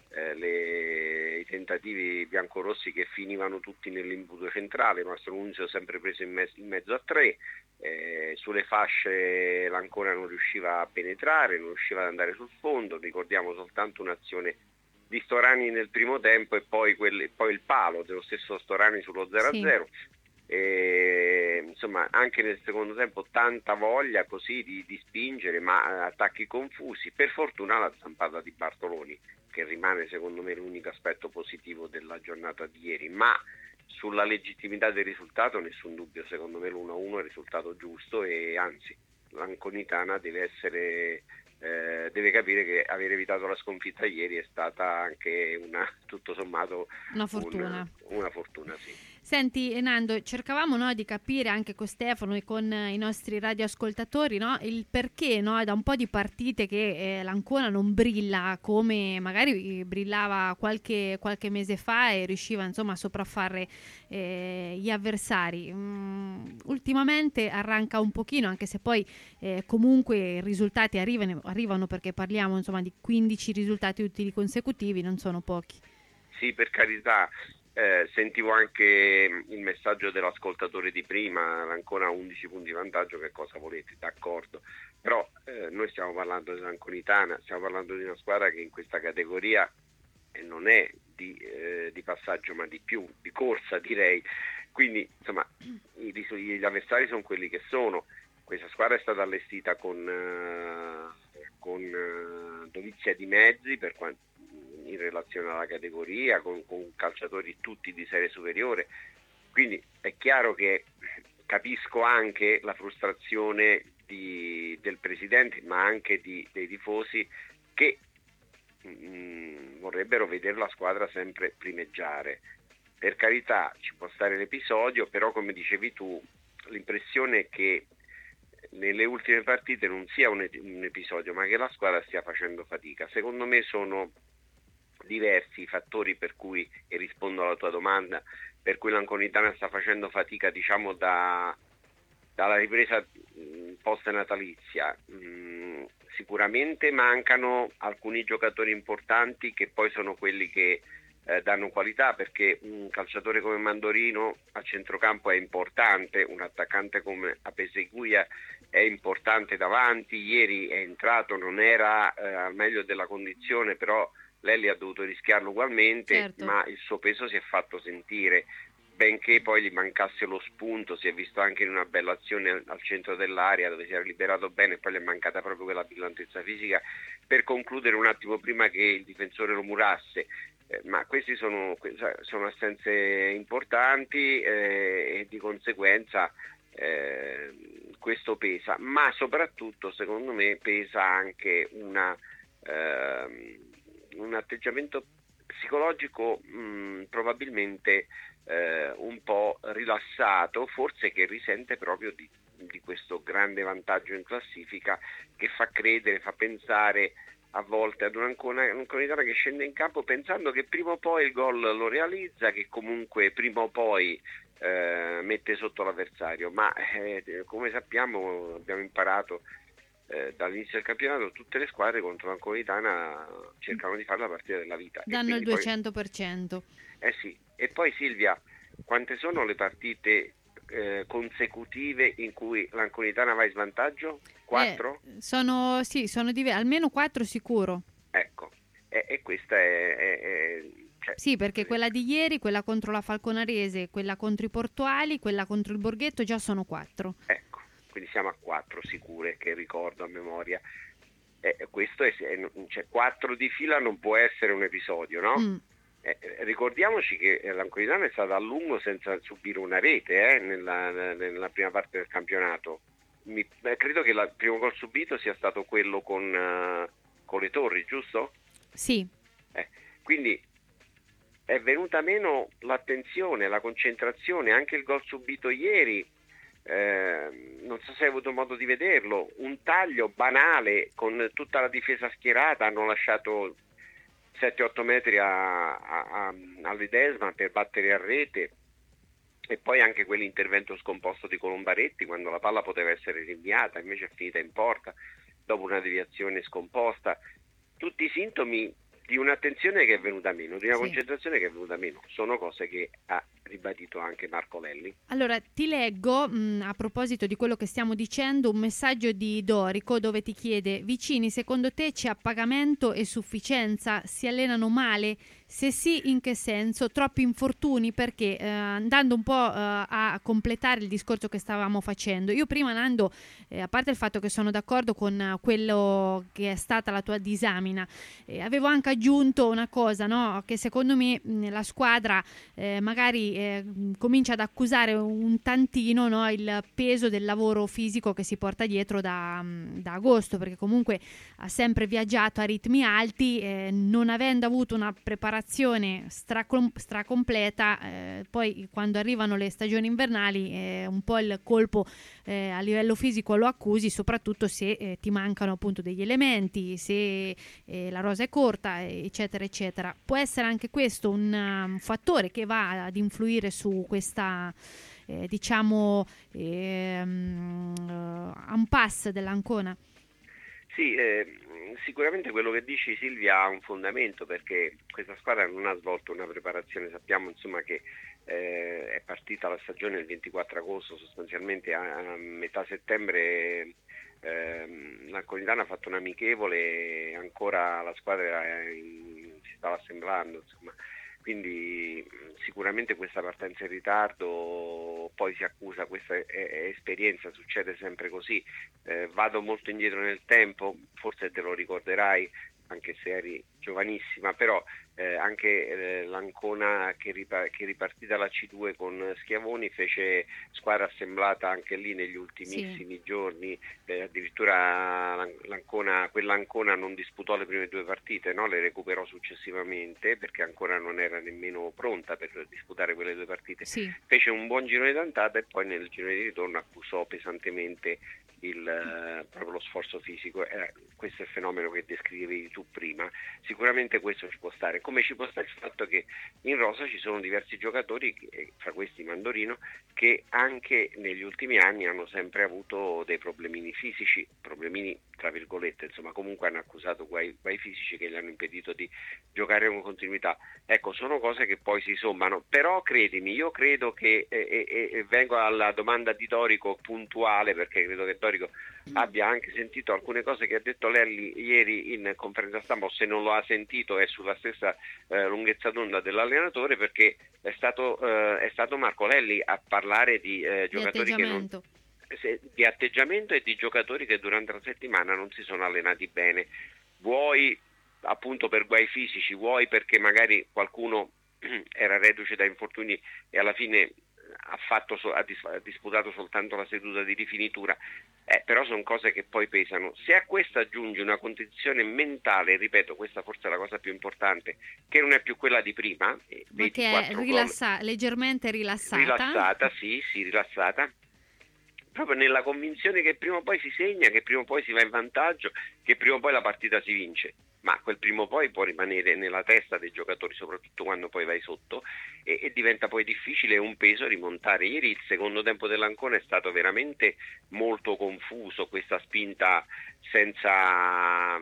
i tentativi biancorossi che finivano tutti nell'imbuto centrale. Mastro Nunzio sempre preso in mezzo a tre, sulle fasce l'Ancona non riusciva a penetrare, non riusciva ad andare sul fondo. Ricordiamo soltanto un'azione di Storani nel primo tempo e poi il palo dello stesso Storani sullo 0-0. Sì. insomma anche nel secondo tempo tanta voglia così di spingere, ma attacchi confusi. Per fortuna la zampata di Bartoloni, che rimane secondo me l'unico aspetto positivo della giornata di ieri, ma sulla legittimità del risultato nessun dubbio, secondo me l'1-1 è il risultato giusto, e anzi l'Anconitana deve capire che aver evitato la sconfitta ieri è stata anche tutto sommato una fortuna. Una fortuna, sì. Senti Nando, cercavamo, no, di capire anche con Stefano e con i nostri radioascoltatori, no, il perché, no, da un po' di partite che l'Ancona non brilla come magari brillava qualche mese fa e riusciva insomma a sopraffare gli avversari. Ultimamente arranca un pochino, anche se poi comunque i risultati arrivano, perché parliamo insomma di 15 risultati utili consecutivi, non sono pochi. Sì, per carità. Sentivo anche il messaggio dell'ascoltatore di prima, ancora 11 punti di vantaggio, che cosa volete, d'accordo, però noi stiamo parlando dell'Anconitana, stiamo parlando di una squadra che in questa categoria non è di passaggio ma di corsa, direi, quindi insomma gli avversari sono quelli che sono. Questa squadra è stata allestita con dovizia di mezzi per quanto in relazione alla categoria, con calciatori tutti di serie superiore, quindi è chiaro che capisco anche la frustrazione del presidente, ma anche dei tifosi, che vorrebbero vedere la squadra sempre primeggiare. Per carità, ci può stare l'episodio, però come dicevi tu, l'impressione è che nelle ultime partite non sia un episodio, ma che la squadra stia facendo fatica. Secondo me sono diversi i fattori per cui, e rispondo alla tua domanda, per cui l'Anconitana sta facendo fatica, diciamo, dalla ripresa post natalizia. Sicuramente mancano alcuni giocatori importanti, che poi sono quelli che danno qualità, perché un calciatore come Mandorino a centrocampo è importante, un attaccante come Apeseguia è importante davanti. Ieri è entrato, non era al meglio della condizione, però Lelli ha dovuto rischiarlo ugualmente, certo. Ma il suo peso si è fatto sentire, benché poi gli mancasse lo spunto. Si è visto anche in una bella azione al centro dell'area, dove si era liberato bene, e poi gli è mancata proprio quella brillantezza fisica per concludere un attimo prima che il difensore lo murasse. Ma questi sono assenze importanti, e di conseguenza questo pesa, ma soprattutto secondo me pesa anche un atteggiamento psicologico probabilmente un po' rilassato, forse, che risente proprio di questo grande vantaggio in classifica, che fa credere, fa pensare a volte ad un'Anconitana che scende in campo pensando che prima o poi il gol lo realizza, che comunque prima o poi mette sotto l'avversario, ma come sappiamo, abbiamo imparato dall'inizio del campionato, tutte le squadre contro l'Anconitana cercano di fare la partita della vita, danno il 200%. Sì. E poi Silvia, quante sono le partite consecutive in cui l'Anconitana va in svantaggio? 4? Sono almeno 4 sicuro. Ecco, e questa è sì, perché quella di ieri, quella contro la Falconarese, quella contro i Portuali, quella contro il Borghetto, già sono 4. Ecco, quindi siamo a 4 sicure, che ricordo a memoria. Questo cioè 4 di fila non può essere un episodio, no? Ricordiamoci che l'Anconitana è stata a lungo senza subire una rete nella prima parte del campionato. Credo che il primo gol subito sia stato quello con le Torri, giusto? Sì. Quindi è venuta meno l'attenzione, la concentrazione, anche il gol subito ieri. Non so se hai avuto modo di vederlo, un taglio banale con tutta la difesa schierata, hanno lasciato 7-8 metri a Ledesma per battere a rete, e poi anche quell'intervento scomposto di Colombaretti quando la palla poteva essere rinviata, invece è finita in porta dopo una deviazione scomposta. Tutti i sintomi di un'attenzione che è venuta meno, di una concentrazione che è venuta meno. Sono cose che ribadito anche Marco Lelli. Allora, ti leggo, a proposito di quello che stiamo dicendo, un messaggio di Dorico dove ti chiede: vicini, secondo te c'è appagamento e sufficienza? Si allenano male? Se sì, in che senso? Troppi infortuni? Perché andando un po' a completare il discorso che stavamo facendo, io prima, Nando, a parte il fatto che sono d'accordo con quello che è stata la tua disamina, avevo anche aggiunto una cosa, no? Che secondo me la squadra magari comincia ad accusare un tantino, no, il peso del lavoro fisico che si porta dietro da agosto, perché comunque ha sempre viaggiato a ritmi alti, non avendo avuto una preparazione stracompleta, poi quando arrivano le stagioni invernali un po' il colpo a livello fisico lo accusi, soprattutto se ti mancano appunto degli elementi, se la rosa è corta, eccetera eccetera. Può essere anche questo un fattore che va ad influire su questa impasse dell'Ancona? Sì, sicuramente quello che dici, Silvia, ha un fondamento, perché questa squadra non ha svolto una preparazione. Sappiamo insomma che è partita la stagione il 24 agosto, sostanzialmente a metà settembre l'Anconitana ha fatto un amichevole e ancora la squadra si stava assemblando, insomma. Quindi sicuramente questa partenza in ritardo, poi si accusa questa esperienza, succede sempre così. Vado molto indietro nel tempo, forse te lo ricorderai, anche se eri giovanissima, però anche l'Ancona che ripartì dalla C2 con Schiavoni fece squadra assemblata anche lì negli ultimissimi giorni, addirittura quell'Ancona non disputò le prime 2 partite, no? Le recuperò successivamente perché ancora non era nemmeno pronta per disputare quelle 2 partite. Fece un buon girone d'andata e poi nel girone di ritorno accusò pesantemente proprio lo sforzo fisico. Questo è il fenomeno che descrivevi tu prima. Sicuramente questo ci può stare, come ci può stare il fatto che in rosa ci sono diversi giocatori, fra questi Mandorino, che anche negli ultimi anni hanno sempre avuto dei problemini fisici, problemini tra virgolette, insomma, comunque hanno accusato guai fisici che gli hanno impedito di giocare con continuità. Ecco, sono cose che poi si sommano, però credimi, io credo che, e vengo alla domanda di Dorico puntuale, perché credo che Dorico abbia anche sentito alcune cose che ha detto Lelli ieri in conferenza stampa, o se non lo ha sentito è sulla stessa lunghezza d'onda dell'allenatore, perché è stato Marco Lelli a parlare di giocatori che non... di atteggiamento e di giocatori che durante la settimana non si sono allenati bene, vuoi appunto per guai fisici, vuoi perché magari qualcuno era reduce da infortuni e alla fine ha disputato soltanto la seduta di rifinitura, però sono cose che poi pesano. Se a questo aggiungi una condizione mentale, ripeto, questa forse è la cosa più importante, che non è più quella di prima, ma che è leggermente rilassata, rilassata, proprio nella convinzione che prima o poi si segna, che prima o poi si va in vantaggio, che prima o poi la partita si vince, ma quel prima o poi può rimanere nella testa dei giocatori, soprattutto quando poi vai sotto, e diventa poi difficile e un peso rimontare. Ieri il secondo tempo dell'Ancona è stato veramente molto confuso, questa spinta senza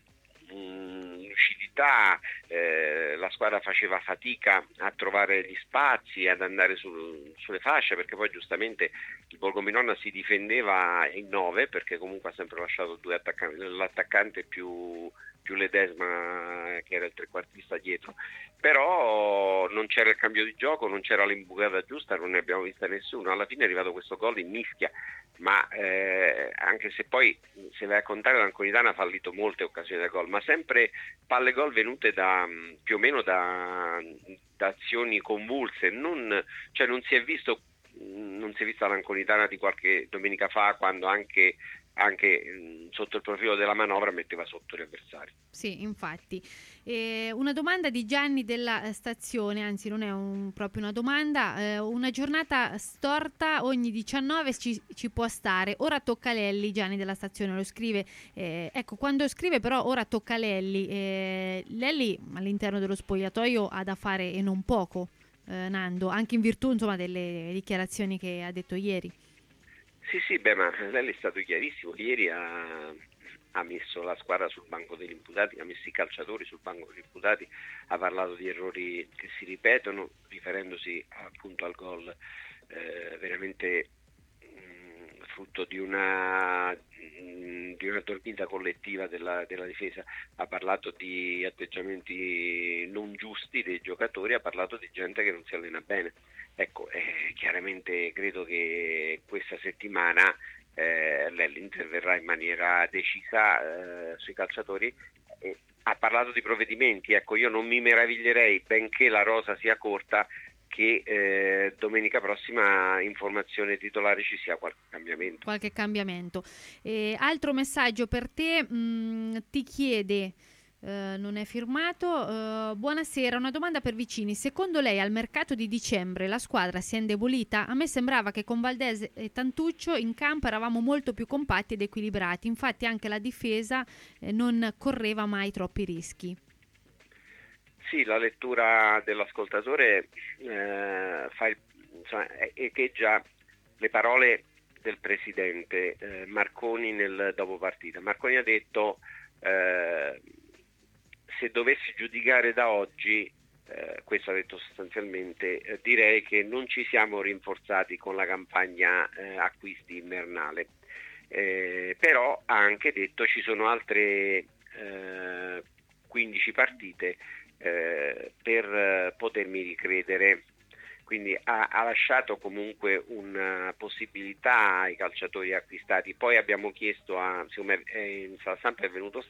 lucidità, la squadra faceva fatica a trovare gli spazi, ad andare sulle fasce, perché poi giustamente il Borgominonna si difendeva in 9, perché comunque ha sempre lasciato 2 attaccanti, l'attaccante più Ledesma che era il trequartista dietro, però non c'era il cambio di gioco, non c'era l'imbucata giusta, non ne abbiamo vista nessuno. Alla fine è arrivato questo gol in mischia, ma anche se poi, se vai a contare, l'Anconitana ha fallito molte occasioni da gol, ma sempre palle gol venute più o meno da azioni convulse, non si è vista l'Anconitana di qualche domenica fa, quando anche sotto il profilo della manovra metteva sotto gli avversari. Sì, infatti. Una domanda di Gianni della stazione, anzi non è proprio una domanda, una giornata storta ogni 19 ci può stare, ora tocca Lelli. Gianni della stazione lo scrive, ecco, quando scrive però ora tocca Lelli, Lelli all'interno dello spogliatoio ha da fare e non poco, Nando, anche in virtù insomma delle dichiarazioni che ha detto ieri. Sì, ma Lelli è stato chiarissimo. Ieri ha ha messo la squadra sul banco degli imputati, ha messo i calciatori sul banco degli imputati, ha parlato di errori che si ripetono, riferendosi appunto al gol veramente frutto di una dormita collettiva della difesa. Ha parlato di atteggiamenti non giusti dei giocatori, ha parlato di gente che non si allena bene. Ecco, chiaramente credo che questa settimana l'Inter verrà in maniera decisa sui calciatori. Ha parlato di provvedimenti, ecco, io non mi meraviglierei, benché la rosa sia corta, che domenica prossima in formazione titolare ci sia qualche cambiamento. Altro messaggio per te, ti chiede, non è firmato, buonasera, una domanda per Vicini: secondo lei al mercato di dicembre la squadra si è indebolita? A me sembrava che con Valdés e Tantuccio in campo eravamo molto più compatti ed equilibrati, infatti anche la difesa non correva mai troppi rischi. Sì, la lettura dell'ascoltatore echeggia le parole del presidente Marconi nel dopo partita. Marconi ha detto se dovessi giudicare da oggi, questo ha detto sostanzialmente, direi che non ci siamo rinforzati con la campagna acquisti invernale, però ha anche detto ci sono altre 15 partite per potermi ricredere, quindi ha lasciato comunque una possibilità ai calciatori acquistati. Poi abbiamo chiesto siccome in sala stampa è venuto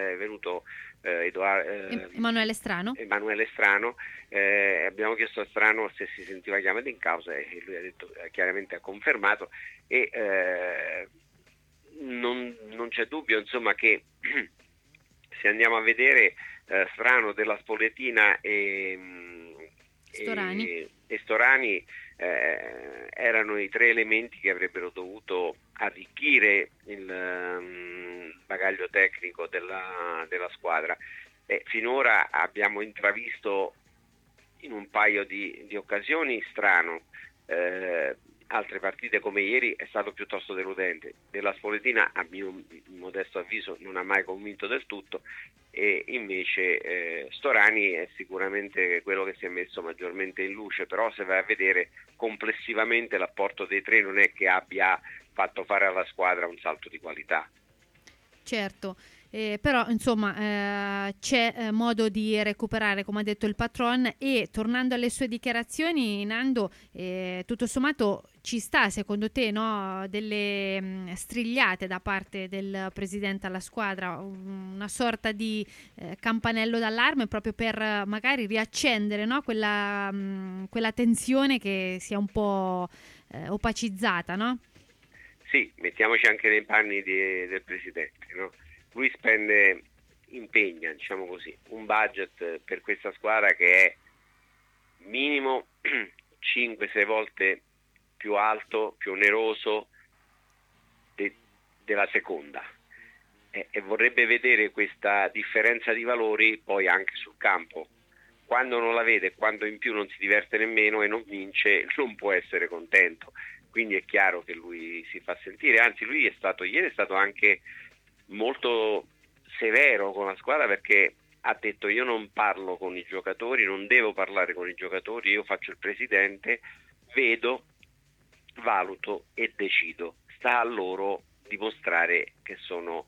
Emanuele Strano, abbiamo chiesto a Strano se si sentiva chiamato in causa e lui ha detto, chiaramente ha confermato, e non c'è dubbio insomma che se andiamo a vedere Strano, Della Spoletina e Storani erano i tre elementi che avrebbero dovuto arricchire il bagaglio tecnico della squadra. Finora abbiamo intravisto in un paio di occasioni Strano, altre partite come ieri è stato piuttosto deludente. Della Spoletina, a mio modesto avviso, non ha mai convinto del tutto, e invece Storani è sicuramente quello che si è messo maggiormente in luce, però se vai a vedere complessivamente l'apporto dei tre non è che abbia fatto fare alla squadra un salto di qualità. Certo. Però insomma c'è modo di recuperare, come ha detto il patron. E tornando alle sue dichiarazioni, Nando, tutto sommato ci sta, secondo te, no, delle strigliate da parte del presidente alla squadra, una sorta di campanello d'allarme proprio per magari riaccendere, no, quella tensione che si è un po' opacizzata, no? Sì, mettiamoci anche nei panni del presidente, no? Lui impegna, diciamo così, un budget per questa squadra che è minimo 5-6 volte più alto, più oneroso della seconda, e vorrebbe vedere questa differenza di valori poi anche sul campo. Quando non la vede, quando in più non si diverte nemmeno e non vince, non può essere contento. Quindi è chiaro che lui si fa sentire, anzi lui ieri è stato anche molto severo con la squadra, perché ha detto io non parlo con i giocatori, non devo parlare con i giocatori, io faccio il presidente, vedo, valuto e decido, sta a loro dimostrare che sono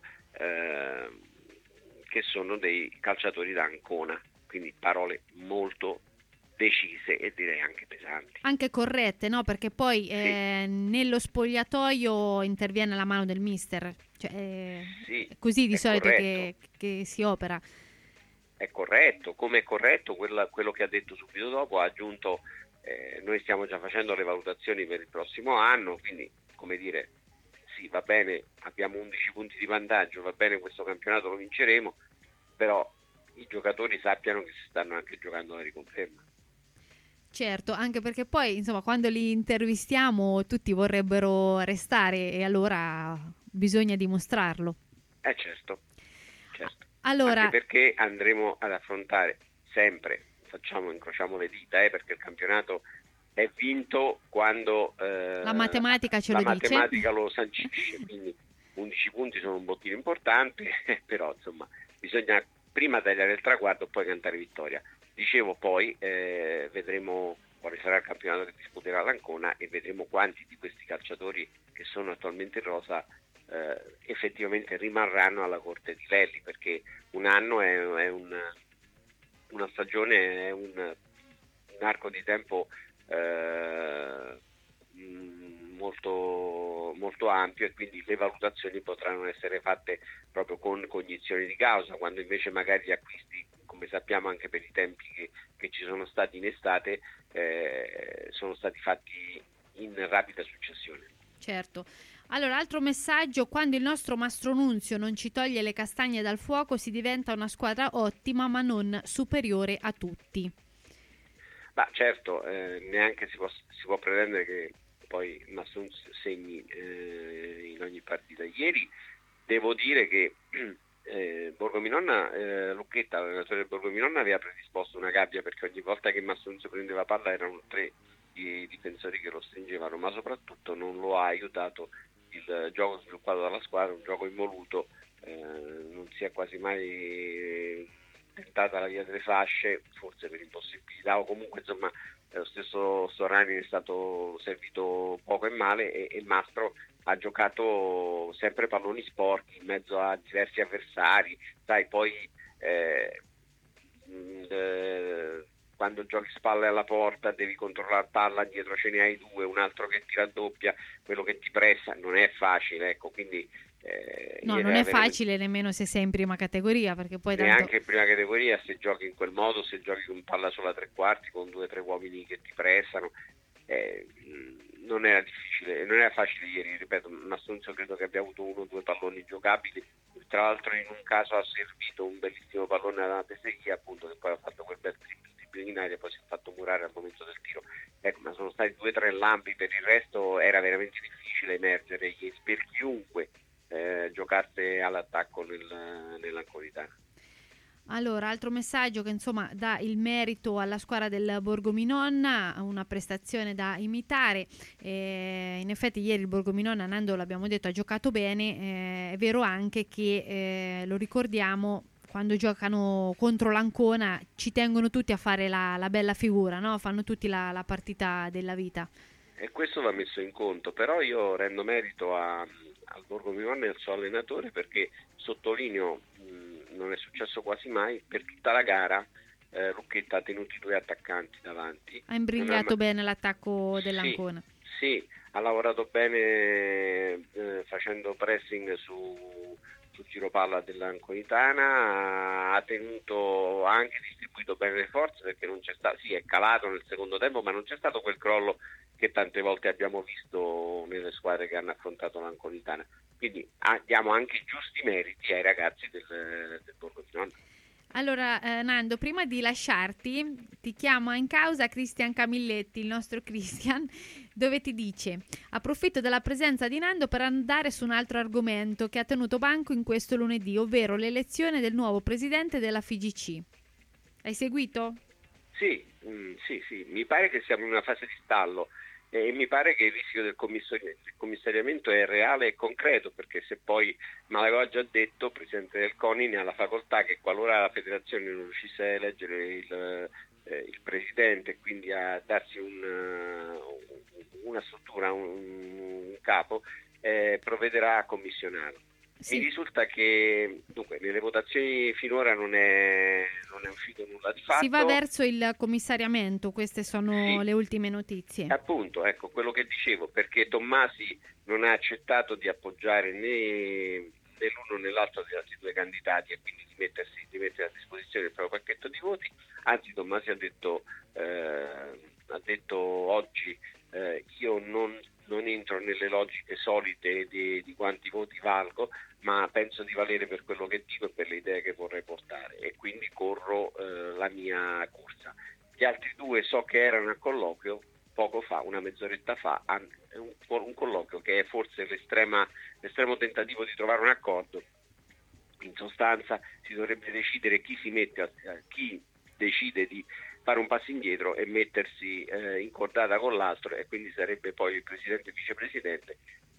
dei calciatori da Ancona, quindi parole molto decise e direi anche pesanti. Anche corrette, no? Perché poi sì, nello spogliatoio interviene la mano del mister, cioè, sì, è così di solito che si opera. È corretto, come è corretto quello che ha detto subito dopo, ha aggiunto noi stiamo già facendo le valutazioni per il prossimo anno, quindi come dire, sì, va bene, abbiamo 11 punti di vantaggio, va bene, questo campionato lo vinceremo, però i giocatori sappiano che si stanno anche giocando la riconferma. Certo, anche perché poi insomma quando li intervistiamo tutti vorrebbero restare e allora bisogna dimostrarlo. Certo. Allora, anche perché andremo ad affrontare sempre, incrociamo le dita, perché il campionato è vinto quando la matematica ce lo dice. La matematica lo sancisce, quindi 11 punti sono un bottino importante, però insomma bisogna prima tagliare il traguardo, poi cantare vittoria. Dicevo poi, vedremo quale sarà il campionato che disputerà l'Ancona e vedremo quanti di questi calciatori che sono attualmente in rosa effettivamente rimarranno alla corte di Lelli, perché un anno è una stagione, è un arco di tempo molto, molto ampio, e quindi le valutazioni potranno essere fatte proprio con cognizione di causa, quando invece magari gli acquisti, come sappiamo anche per i tempi che ci sono stati in estate, sono stati fatti in rapida successione. Certo. Allora, altro messaggio: quando il nostro Mastro Nunzio non ci toglie le castagne dal fuoco, si diventa una squadra ottima ma non superiore a tutti. Ma certo, neanche si può pretendere che poi il Mastro Nunzio segni in ogni partita. Ieri devo dire che Borgominonna, Lucchetta, l'allenatore del Borgominonna, aveva predisposto una gabbia, perché ogni volta che Mastro Nunzio prendeva palla erano 3 i difensori che lo stringevano, ma soprattutto non lo ha aiutato il gioco sviluppato dalla squadra, un gioco involuto, non si è quasi mai tentata la via delle fasce, forse per impossibilità, o comunque insomma lo stesso Storani è stato servito poco e male, e Mastro ha giocato sempre palloni sporchi in mezzo a diversi avversari, sai, poi quando giochi spalle alla porta devi controllare palla, dietro ce ne hai 2, un altro che ti raddoppia, quello che ti pressa, non è facile, ecco, quindi no, non è facile nemmeno se sei in prima categoria, perché poi neanche in prima categoria, se giochi in quel modo, se giochi con palla sola 3 quarti con 2 o 3 uomini che ti pressano, non era difficile, non era facile ieri, ripeto. Mastro Nunzio credo che abbia avuto 1 o 2 palloni giocabili, tra l'altro in un caso ha servito un bellissimo pallone alla Peseghi, appunto, che poi ha fatto quel bel triple in aria, poi si è fatto murare al momento del tiro, ecco, ma sono stati 2 o 3 lampi, per il resto era veramente difficile emergere ieri per chiunque giocasse all'attacco nell'Anconitana. Allora, altro messaggio che insomma dà il merito alla squadra del Borgominonna, una prestazione da imitare. In effetti ieri il Borgominonna, Nando, l'abbiamo detto, ha giocato bene. È vero anche che, lo ricordiamo, quando giocano contro l'Ancona ci tengono tutti a fare la bella figura, no? Fanno tutti la partita della vita. E questo va messo in conto, però io rendo merito al Borgominonna e al suo allenatore, perché sottolineo, non è successo quasi mai, per tutta la gara Lucchetta ha tenuto i 2 attaccanti davanti. Ha imbrigliato bene l'attacco dell'Ancona. Sì, ha lavorato bene facendo pressing sul giro palla dell'Anconitana, ha tenuto, ha anche distribuito bene le forze, perché non c'è stato, sì, è calato nel secondo tempo, ma non c'è stato quel crollo che tante volte abbiamo visto nelle squadre che hanno affrontato l'Anconitana. Quindi diamo anche i giusti meriti ai ragazzi del Borgominonna. Allora, Nando, prima di lasciarti, ti chiama in causa Cristian Camilletti, il nostro Cristian, dove ti dice: approfitto della presenza di Nando per andare su un altro argomento che ha tenuto banco in questo lunedì, ovvero l'elezione del nuovo presidente della FIGC. Hai seguito? Sì, mi pare che siamo in una fase di stallo. E mi pare che il rischio del commissariamento è reale e concreto, perché se poi Malagò ha già detto, presidente del CONI, ne ha la facoltà che qualora la federazione non riuscisse a eleggere il presidente, quindi a darsi una struttura, un capo, provvederà a commissionarlo. Sì. Mi risulta che dunque nelle votazioni finora non è uscito nulla di fatto. Si va verso il commissariamento, queste sono le ultime notizie. Appunto, ecco quello che dicevo, perché Tommasi non ha accettato di appoggiare né l'uno né l'altro degli altri 2 candidati, e quindi di mettere a disposizione il proprio pacchetto di voti. Anzi, Tommasi ha detto oggi io non entro nelle logiche solite di quanti voti valgo, ma penso di valere per quello che dico e per le idee che vorrei portare, e quindi corro la mia corsa. Gli altri 2 so che erano a colloquio poco fa, una mezz'oretta fa, un colloquio che è forse l'estremo tentativo di trovare un accordo. In sostanza si dovrebbe decidere chi decide di fare un passo indietro e mettersi in cordata con l'altro, e quindi sarebbe poi il presidente e il vicepresidente,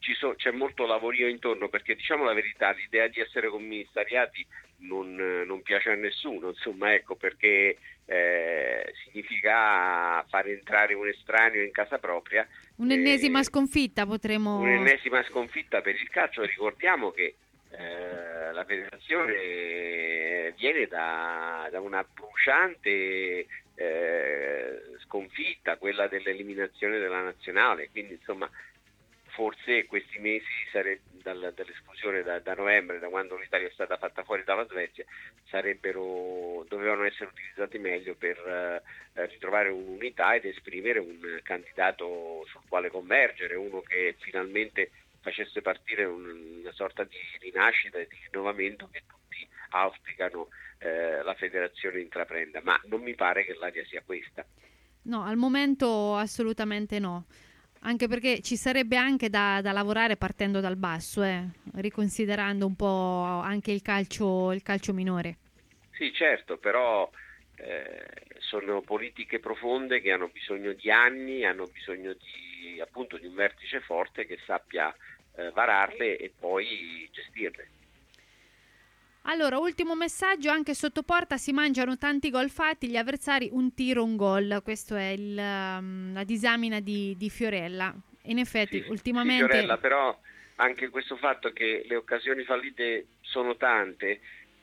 c'è molto lavorio intorno, perché diciamo la verità, l'idea di essere commissariati non piace a nessuno, insomma, ecco, perché significa far entrare un estraneo in casa propria. Un'ennesima sconfitta potremo... Un'ennesima sconfitta per il calcio. Ricordiamo che la federazione viene da una bruciante sconfitta, quella dell'eliminazione della nazionale, quindi insomma forse questi mesi dall'esclusione da novembre, da quando l'Italia è stata fatta fuori dalla Svezia, dovevano essere utilizzati meglio per ritrovare un'unità ed esprimere un candidato sul quale convergere, uno che finalmente facesse partire una sorta di rinascita e di rinnovamento che tutti auspicano la federazione intraprenda, ma non mi pare che l'aria sia questa. No, al momento assolutamente no. Anche perché ci sarebbe anche da lavorare partendo dal basso, riconsiderando un po' anche il calcio minore. Sì, certo, però sono politiche profonde che hanno bisogno di anni, hanno bisogno di un vertice forte che sappia vararle e poi gestirle. Allora, ultimo messaggio, anche sotto porta si mangiano tanti gol fatti, gli avversari un tiro, un gol. Questo è la disamina di Fiorella. In effetti, ultimamente... Sì, Fiorella, però anche questo fatto che le occasioni fallite sono tante,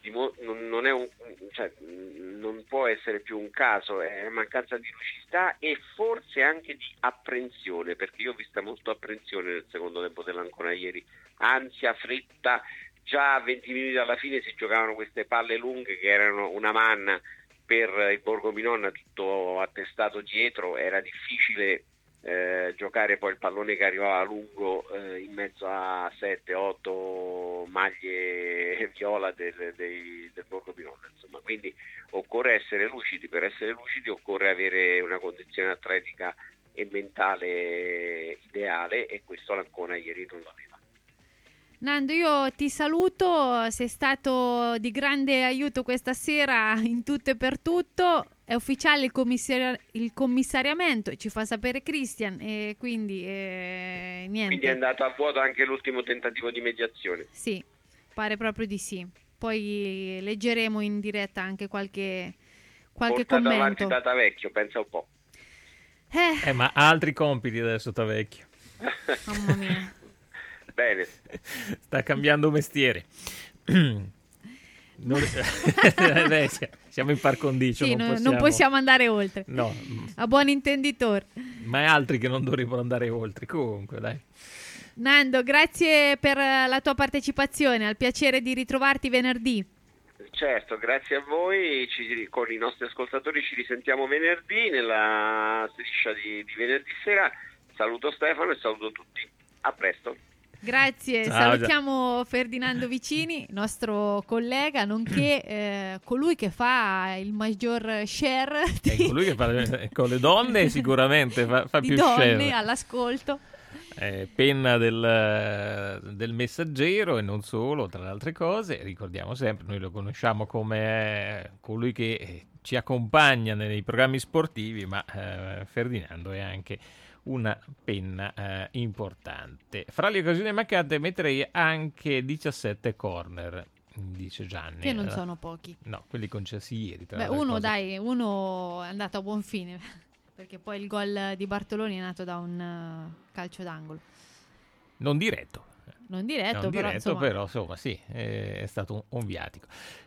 non può essere più un caso, è mancanza di lucidità e forse anche di apprensione, perché io ho vista molto apprensione nel secondo tempo dell'Ancona ieri, ansia, fretta. Già a 20 minuti alla fine si giocavano queste palle lunghe che erano una manna per il Borgo Minonna, tutto attestato dietro, era difficile giocare poi il pallone che arrivava lungo in mezzo a 7-8 maglie viola del Borgo Minonna, insomma. Quindi occorre essere lucidi, per essere lucidi occorre avere una condizione atletica e mentale ideale, e questo l'Ancona ieri non l'aveva. Nando, io ti saluto, sei stato di grande aiuto questa sera in tutto e per tutto. È ufficiale il commissariamento, ci fa sapere Christian, e quindi niente. Quindi è andato a vuoto anche l'ultimo tentativo di mediazione. Sì, pare proprio di sì. Poi leggeremo in diretta anche qualche commento. Portato avanti da Tavecchio, pensa un po'. Ma ha altri compiti adesso Tavecchio. Mamma mia. Bene. Sta cambiando mestiere. Siamo in par condicio, sì, non possiamo andare oltre. No. A buon intenditore. Ma è altri che non dovremmo andare oltre. Comunque, dai. Nando, grazie per la tua partecipazione, al piacere di ritrovarti venerdì. Certo, grazie a voi, con i nostri ascoltatori ci risentiamo venerdì nella striscia di venerdì sera. Saluto Stefano e saluto tutti. A presto. Grazie, ciao, salutiamo Ferdinando Vicini, nostro collega, nonché colui che fa il maggior share colui che fa con le donne sicuramente fa di più donne share all'ascolto. Penna del Messaggero e non solo, tra le altre cose. Ricordiamo sempre, noi lo conosciamo come colui che ci accompagna nei programmi sportivi, ma Ferdinando è anche una penna importante. Fra le occasioni mancate metterei anche 17 corner, dice Gianni. Che non sono pochi. No, quelli concessi ieri. Uno è andato a buon fine, perché poi il gol di Bartoloni è nato da un calcio d'angolo. Non diretto. Non diretto, però insomma sì, è stato un viatico.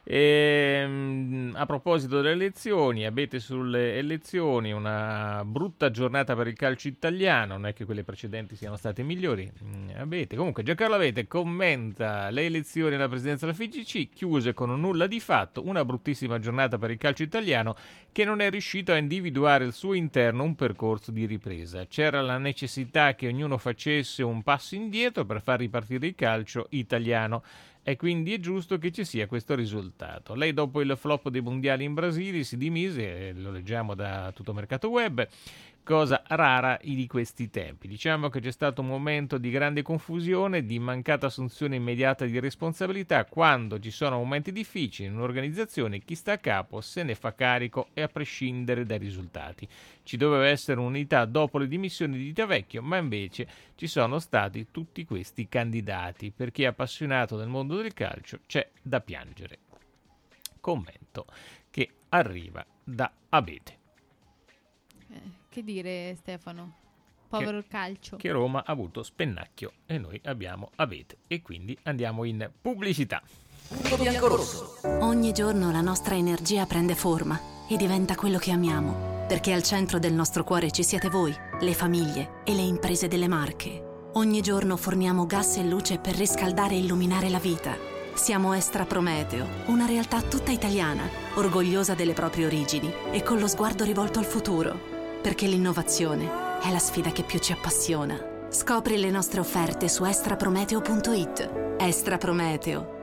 A proposito delle elezioni, abete sulle elezioni una brutta giornata per il calcio italiano, non è che quelle precedenti siano state migliori. Abete. Comunque Giancarlo Abete commenta le elezioni alla presidenza della FIGC, chiuse con un nulla di fatto, una bruttissima giornata per il calcio italiano che non è riuscito a individuare al suo interno un percorso di ripresa. C'era la necessità che ognuno facesse un passo indietro per far ripartire il calcio italiano e quindi è giusto che ci sia questo risultato. Lei dopo il flop dei mondiali in Brasile si dimise, lo leggiamo da Tutto Mercato Web, cosa rara di questi tempi. Diciamo che c'è stato un momento di grande confusione, di mancata assunzione immediata di responsabilità. Quando ci sono momenti difficili in un'organizzazione, chi sta a capo se ne fa carico e a prescindere dai risultati. Ci doveva essere un'unità dopo le dimissioni di Tavecchio, ma invece ci sono stati tutti questi candidati. Per chi è appassionato del mondo del calcio c'è da piangere. Commento che arriva da Abete. Che dire, Stefano? Povero il calcio. Che Roma ha avuto Spennacchio e noi abbiamo Abete, e quindi andiamo in pubblicità. Punto bianco-rosso. Ogni giorno la nostra energia prende forma e diventa quello che amiamo, perché al centro del nostro cuore ci siete voi, le famiglie e le imprese delle Marche. Ogni giorno forniamo gas e luce per riscaldare e illuminare la vita. Siamo Estra Prometeo, una realtà tutta italiana, orgogliosa delle proprie origini e con lo sguardo rivolto al futuro. Perché l'innovazione è la sfida che più ci appassiona. Scopri le nostre offerte su estraprometeo.it. Estra Prometeo,